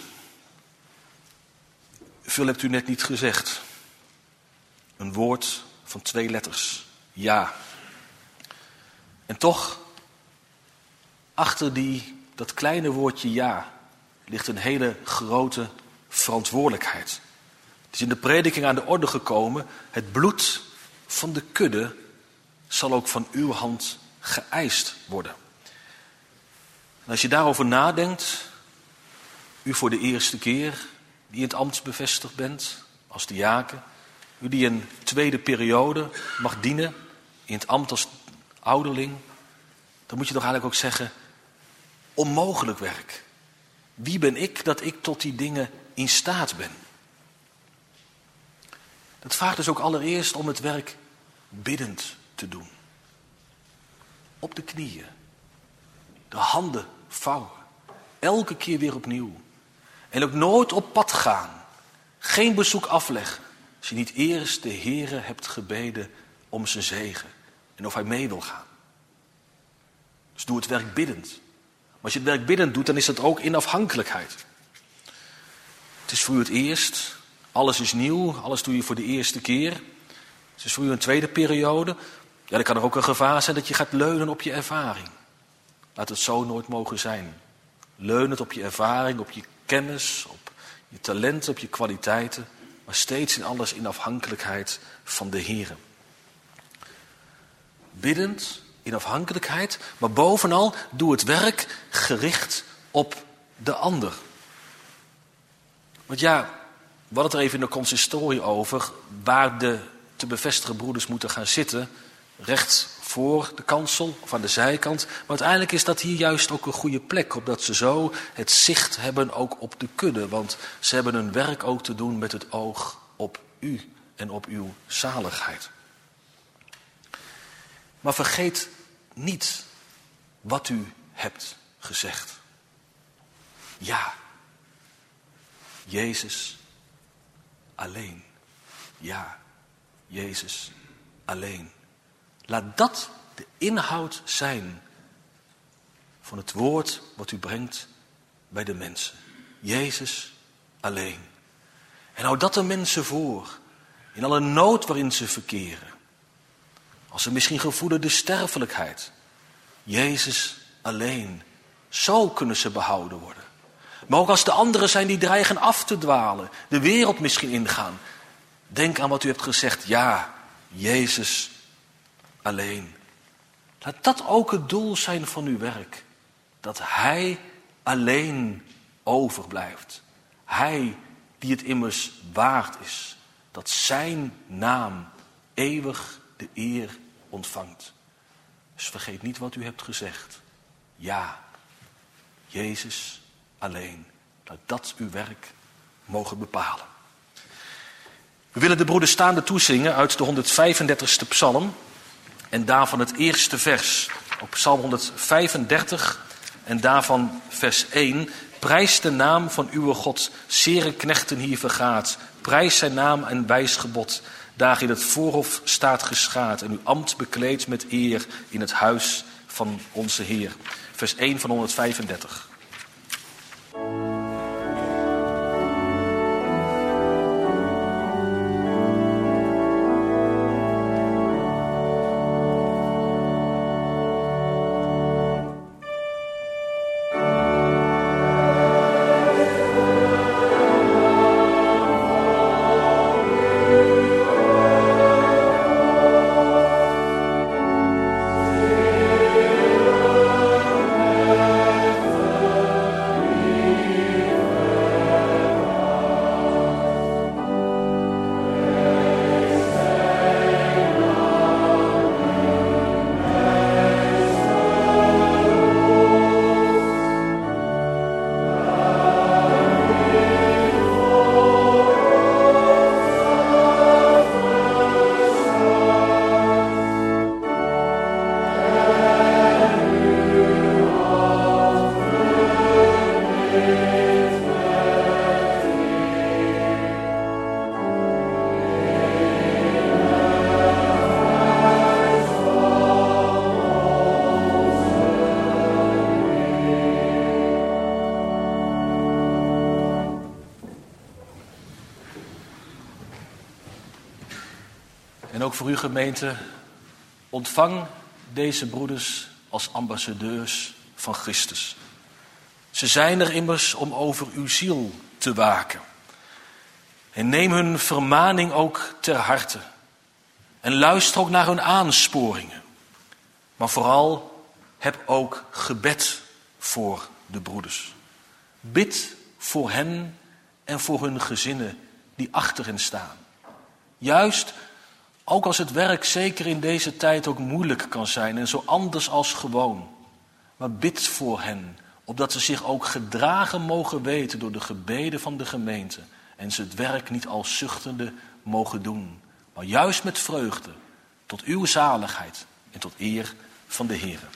veel hebt u net niet gezegd. Een woord van twee letters. Ja. En toch, achter die, dat kleine woordje ja, ligt een hele grote verantwoordelijkheid. Het is in de prediking aan de orde gekomen. Het bloed van de kudde zal ook van uw hand geëist worden. En als je daarover nadenkt, u voor de eerste keer die in het ambt bevestigd bent, als diaken, U die een tweede periode mag dienen in het ambt als ouderling. Dan moet je toch eigenlijk ook zeggen, onmogelijk werk. Wie ben ik dat ik tot die dingen in staat ben? Dat vraagt dus ook allereerst om het werk biddend te doen. Op de knieën. De handen vouwen. Elke keer weer opnieuw. En ook nooit op pad gaan. Geen bezoek afleggen. Als je niet eerst de Heere hebt gebeden om zijn zegen. En of hij mee wil gaan. Dus doe het werk biddend. Maar als je het werk biddend doet, dan is dat ook in afhankelijkheid. Het is voor u het eerst. Alles is nieuw. Alles doe je voor de eerste keer. Het is voor u een tweede periode. Ja, dan kan er ook een gevaar zijn dat je gaat leunen op je ervaring. Laat het zo nooit mogen zijn. Leun het op je ervaring, op je kennis, op je talenten, op je kwaliteiten. Maar steeds in alles in afhankelijkheid van de Heere. Biddend, in afhankelijkheid, maar bovenal doe het werk gericht op de ander. Want ja, we hadden het er even in de consistorie over, waar de te bevestigen broeders moeten gaan zitten. Recht voor de kansel of aan de zijkant. Maar uiteindelijk is dat hier juist ook een goede plek. Opdat ze zo het zicht hebben ook op de kudde. Want ze hebben hun werk ook te doen met het oog op u en op uw zaligheid. Maar vergeet niet wat u hebt gezegd. Ja, Jezus alleen. Ja, Jezus alleen. Laat dat de inhoud zijn van het woord wat u brengt bij de mensen. Jezus alleen. En hou dat de mensen voor, in alle nood waarin ze verkeren. Als ze misschien gevoelen de sterfelijkheid. Jezus alleen. Zo kunnen ze behouden worden. Maar ook als de anderen zijn die dreigen af te dwalen, de wereld misschien ingaan. Denk aan wat u hebt gezegd. Ja, Jezus alleen. Laat dat ook het doel zijn van uw werk. Dat Hij alleen overblijft. Hij die het immers waard is. Dat zijn naam eeuwig de eer ontvangt. Dus vergeet niet wat u hebt gezegd. Ja, Jezus alleen. Laat dat uw werk mogen bepalen. We willen de broeders staande toezingen uit de honderdvijfendertigste psalm. En daarvan het eerste vers. Op psalm honderdvijfendertig en daarvan vers één. Prijs de naam van uw God, zere knechten hier vergaat. Prijs zijn naam en wijs gebod. Daar in het voorhof staat geschaad en uw ambt bekleed met eer in het huis van onze Heer. Vers één van honderdvijfendertig. En ook voor uw gemeente, ontvang deze broeders als ambassadeurs van Christus. Ze zijn er immers om over uw ziel te waken. En neem hun vermaning ook ter harte. En luister ook naar hun aansporingen. Maar vooral heb ook gebed voor de broeders. Bid voor hen en voor hun gezinnen die achter hen staan. Juist, ook als het werk zeker in deze tijd ook moeilijk kan zijn en zo anders als gewoon. Maar bid voor hen, opdat ze zich ook gedragen mogen weten door de gebeden van de gemeente. En ze het werk niet als zuchtende mogen doen, maar juist met vreugde, tot uw zaligheid en tot eer van de Heer.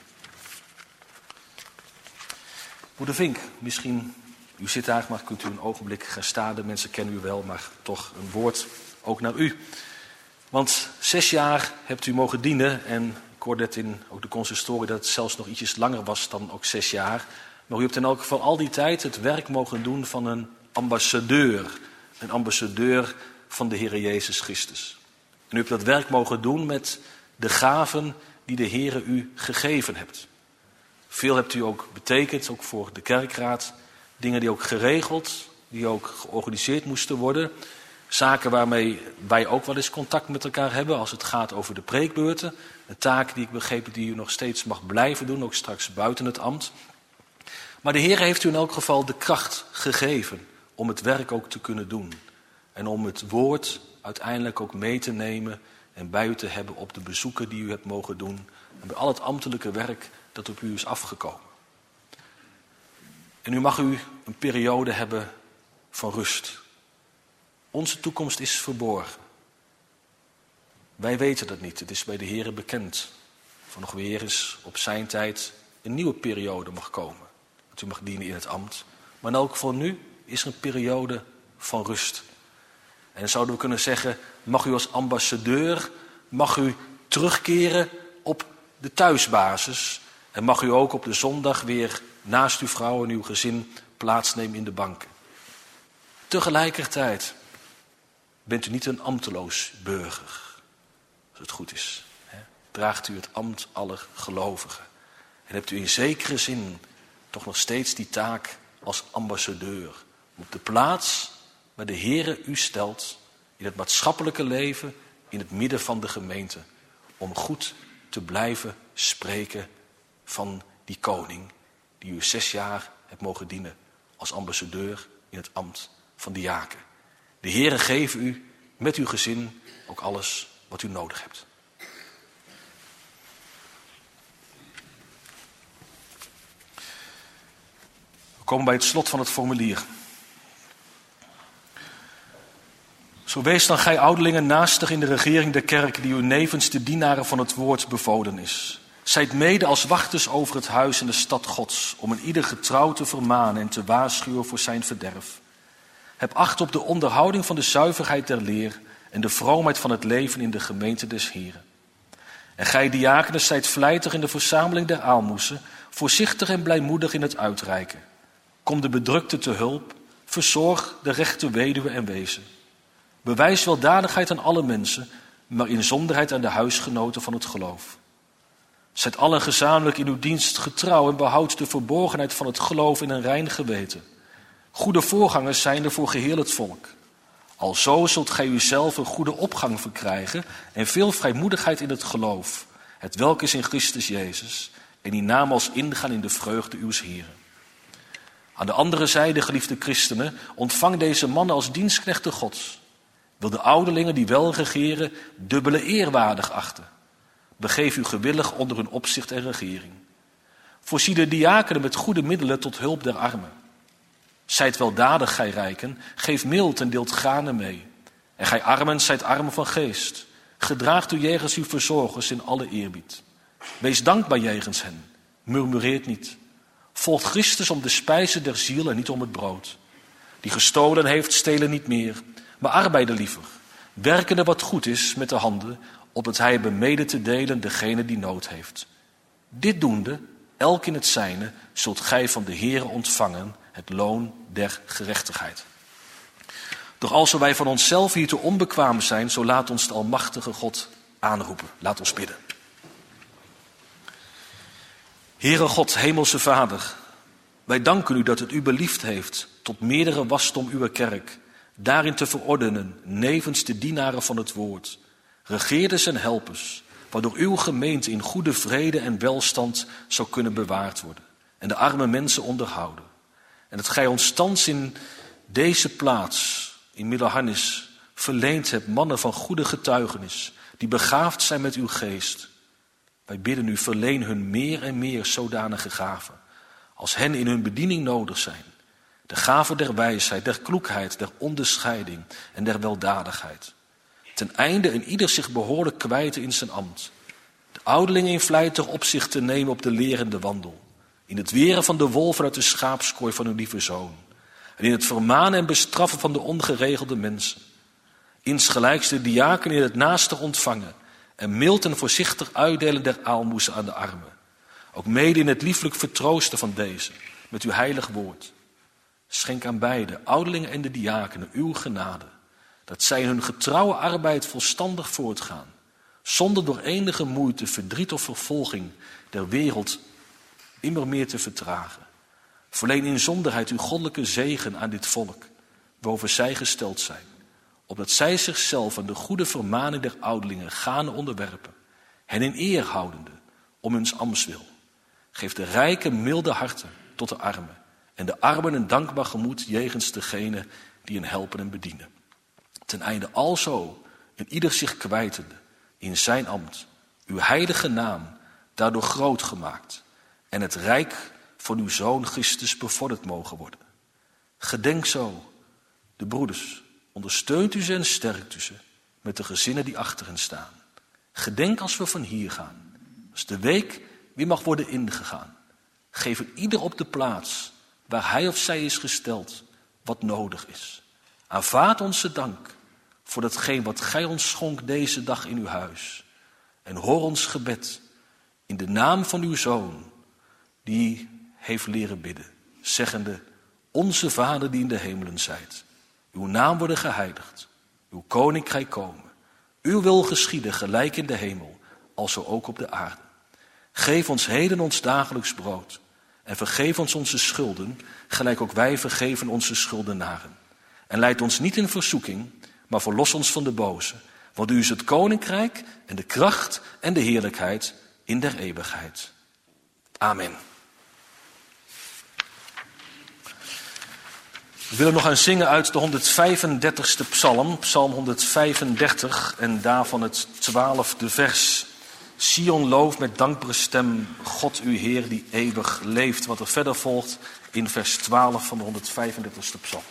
Moeder Vink, misschien, u zit daar, maar kunt u een ogenblik gaan staan. De mensen kennen u wel, maar toch een woord ook naar u. Want zes jaar hebt u mogen dienen en ik hoorde het in ook de consistorie dat het zelfs nog ietsjes langer was dan ook zes jaar. Maar u hebt in elk geval al die tijd het werk mogen doen van een ambassadeur. Een ambassadeur van de Heer Jezus Christus. En u hebt dat werk mogen doen met de gaven die de Heer u gegeven hebt. Veel hebt u ook betekend, ook voor de kerkraad. Dingen die ook geregeld, die ook georganiseerd moesten worden. Zaken waarmee wij ook wel eens contact met elkaar hebben als het gaat over de preekbeurten. Een taak die ik begreep die u nog steeds mag blijven doen, ook straks buiten het ambt. Maar de Heer heeft u in elk geval de kracht gegeven om het werk ook te kunnen doen. En om het woord uiteindelijk ook mee te nemen en bij u te hebben op de bezoeken die u hebt mogen doen. En bij al het ambtelijke werk dat op u is afgekomen. En nu mag u een periode hebben van rust. Onze toekomst is verborgen. Wij weten dat niet. Het is bij de Heere bekend. Van nog weer eens op zijn tijd een nieuwe periode mag komen. Dat u mag dienen in het ambt. Maar in elk geval nu is er een periode van rust. En dan zouden we kunnen zeggen, mag u als ambassadeur, mag u terugkeren op de thuisbasis. En mag u ook op de zondag weer naast uw vrouw en uw gezin plaatsnemen in de banken. Tegelijkertijd bent u niet een ambteloos burger, als het goed is. Hè? Draagt u het ambt aller gelovigen. En hebt u in zekere zin toch nog steeds die taak als ambassadeur. Om op de plaats waar de Heere u stelt, in het maatschappelijke leven, in het midden van de gemeente. Om goed te blijven spreken van die koning, die u zes jaar hebt mogen dienen als ambassadeur in het ambt van diaken. De Heere geven u met uw gezin ook alles wat u nodig hebt. We komen bij het slot van het formulier. Zo wees dan gij ouderlingen naastig in de regering der kerk, die u nevens de dienaren van het woord bevolen is. Zijt mede als wachters over het huis en de stad Gods, om een ieder getrouw te vermanen en te waarschuwen voor zijn verderf. Heb acht op de onderhouding van de zuiverheid der leer en de vroomheid van het leven in de gemeente des Heren. En gij diakenen zijt vlijtig in de verzameling der aalmoezen, voorzichtig en blijmoedig in het uitreiken. Kom de bedrukte te hulp, verzorg de rechte weduwe en wezen. Bewijs weldadigheid aan alle mensen, maar inzonderheid aan de huisgenoten van het geloof. Zijt allen gezamenlijk in uw dienst getrouw en behoud de verborgenheid van het geloof in een rein geweten. Goede voorgangers zijn er voor geheel het volk. Alzo zult gij uzelf een goede opgang verkrijgen en veel vrijmoedigheid in het geloof, het welk is in Christus Jezus, en die namals ingaan in de vreugde uws Heren. Aan de andere zijde, geliefde christenen, ontvang deze mannen als dienstknechten Gods. Wil de ouderlingen die wel regeren dubbele eerwaardig achten. Begeef u gewillig onder hun opzicht en regering. Voorzie de diakenen met goede middelen tot hulp der armen. Zijt weldadig, gij rijken, geef mild en deelt gaarne mee. En gij armen, zijt armen van geest. Gedraagt u jegens uw verzorgers in alle eerbied. Wees dankbaar jegens hen, murmureert niet. Volgt Christus om de spijze der ziel en niet om het brood. Die gestolen heeft, stelen niet meer, maar arbeiden liever. Werkende wat goed is met de handen, opdat hij hebben mede te delen degene die nood heeft. Dit doende, elk in het zijne, zult gij van de Heere ontvangen, het loon der gerechtigheid. Doch als wij van onszelf hier te onbekwaam zijn, zo laat ons de almachtige God aanroepen. Laat ons bidden. Heere God, hemelse Vader, wij danken u dat het u beliefd heeft tot meerdere wasdom uw kerk, daarin te verordenen, nevens de dienaren van het woord, regeerders en helpers, waardoor uw gemeente in goede vrede en welstand zou kunnen bewaard worden en de arme mensen onderhouden. En dat gij ons thans in deze plaats, in Middelharnis, verleend hebt, mannen van goede getuigenis, die begaafd zijn met uw geest. Wij bidden u, verleen hun meer en meer zodanige gaven, als hen in hun bediening nodig zijn. De gaven der wijsheid, der kloekheid, der onderscheiding en der weldadigheid. Ten einde een ieder zich behoorlijk kwijten in zijn ambt. De ouderlingen in vlijtig opzicht te nemen op de lerende wandel. In het weren van de wol vanuit de schaapskooi van uw lieve zoon. En in het vermanen en bestraffen van de ongeregelde mensen. Insgelijks de diaken in het naaste ontvangen. En mild en voorzichtig uitdelen der aalmoezen aan de armen. Ook mede in het lieflijk vertroosten van deze, met uw heilig woord. Schenk aan beide, ouderlingen en de diakenen, uw genade. Dat zij in hun getrouwe arbeid volstandig voortgaan. Zonder door enige moeite, verdriet of vervolging der wereld immer meer te vertragen. Verleen in zonderheid uw goddelijke zegen aan dit volk, waarover zij gesteld zijn. Opdat zij zichzelf aan de goede vermaning der ouderlingen gaande onderwerpen. Hen in eer houdende, om huns ambtswil. Geef de rijke, milde harten tot de armen. En de armen een dankbaar gemoed jegens degene die hen helpen en bedienen. Ten einde alzo een ieder zich kwijtende in zijn ambt. Uw heilige naam daardoor groot gemaakt. En het rijk van uw Zoon Christus bevorderd mogen worden. Gedenk zo de broeders. Ondersteunt u ze en sterkt u ze met de gezinnen die achter hen staan. Gedenk als we van hier gaan. Als de week weer mag worden ingegaan. Geef een ieder op de plaats waar hij of zij is gesteld wat nodig is. Aanvaard onze dank voor datgene wat gij ons schonk deze dag in uw huis. En hoor ons gebed in de naam van uw Zoon, die heeft leren bidden, zeggende, onze Vader die in de hemelen zijt. Uw naam worden geheiligd, uw koninkrijk komen. Uw wil geschieden, gelijk in de hemel, alzo ook op de aarde. Geef ons heden ons dagelijks brood. En vergeef ons onze schulden, gelijk ook wij vergeven onze schuldenaren. En leid ons niet in verzoeking, maar verlos ons van de boze. Want u is het koninkrijk en de kracht en de heerlijkheid in der eeuwigheid. Amen. We willen nog gaan zingen uit de honderdvijfendertigste psalm, psalm honderdvijfendertig, en daarvan het twaalfde vers. Sion looft met dankbare stem, God uw Heer die eeuwig leeft. Wat er verder volgt in vers twaalf van de honderdvijfendertigste psalm.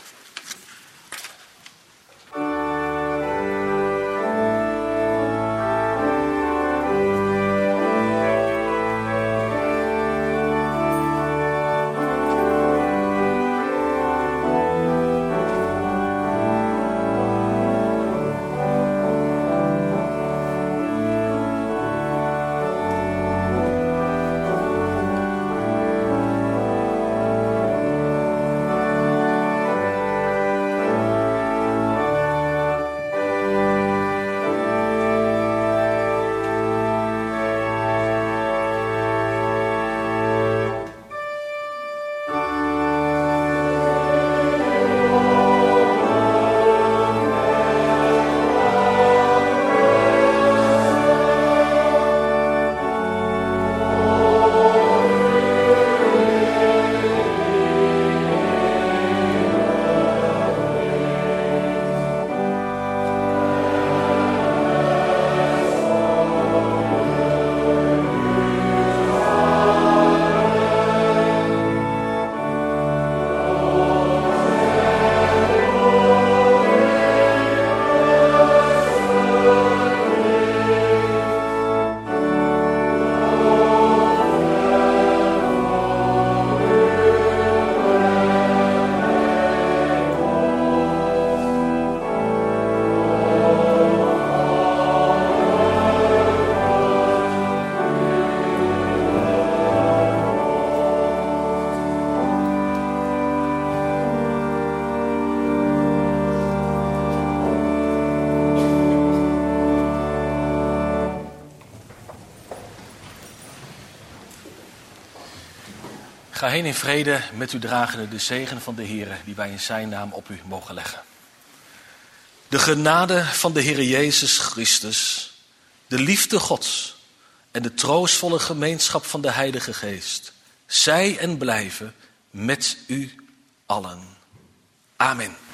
Ga heen in vrede met u dragende de zegen van de Heere die wij in zijn naam op u mogen leggen. De genade van de Heere Jezus Christus, de liefde Gods en de troostvolle gemeenschap van de Heilige Geest, zij en blijven met u allen. Amen.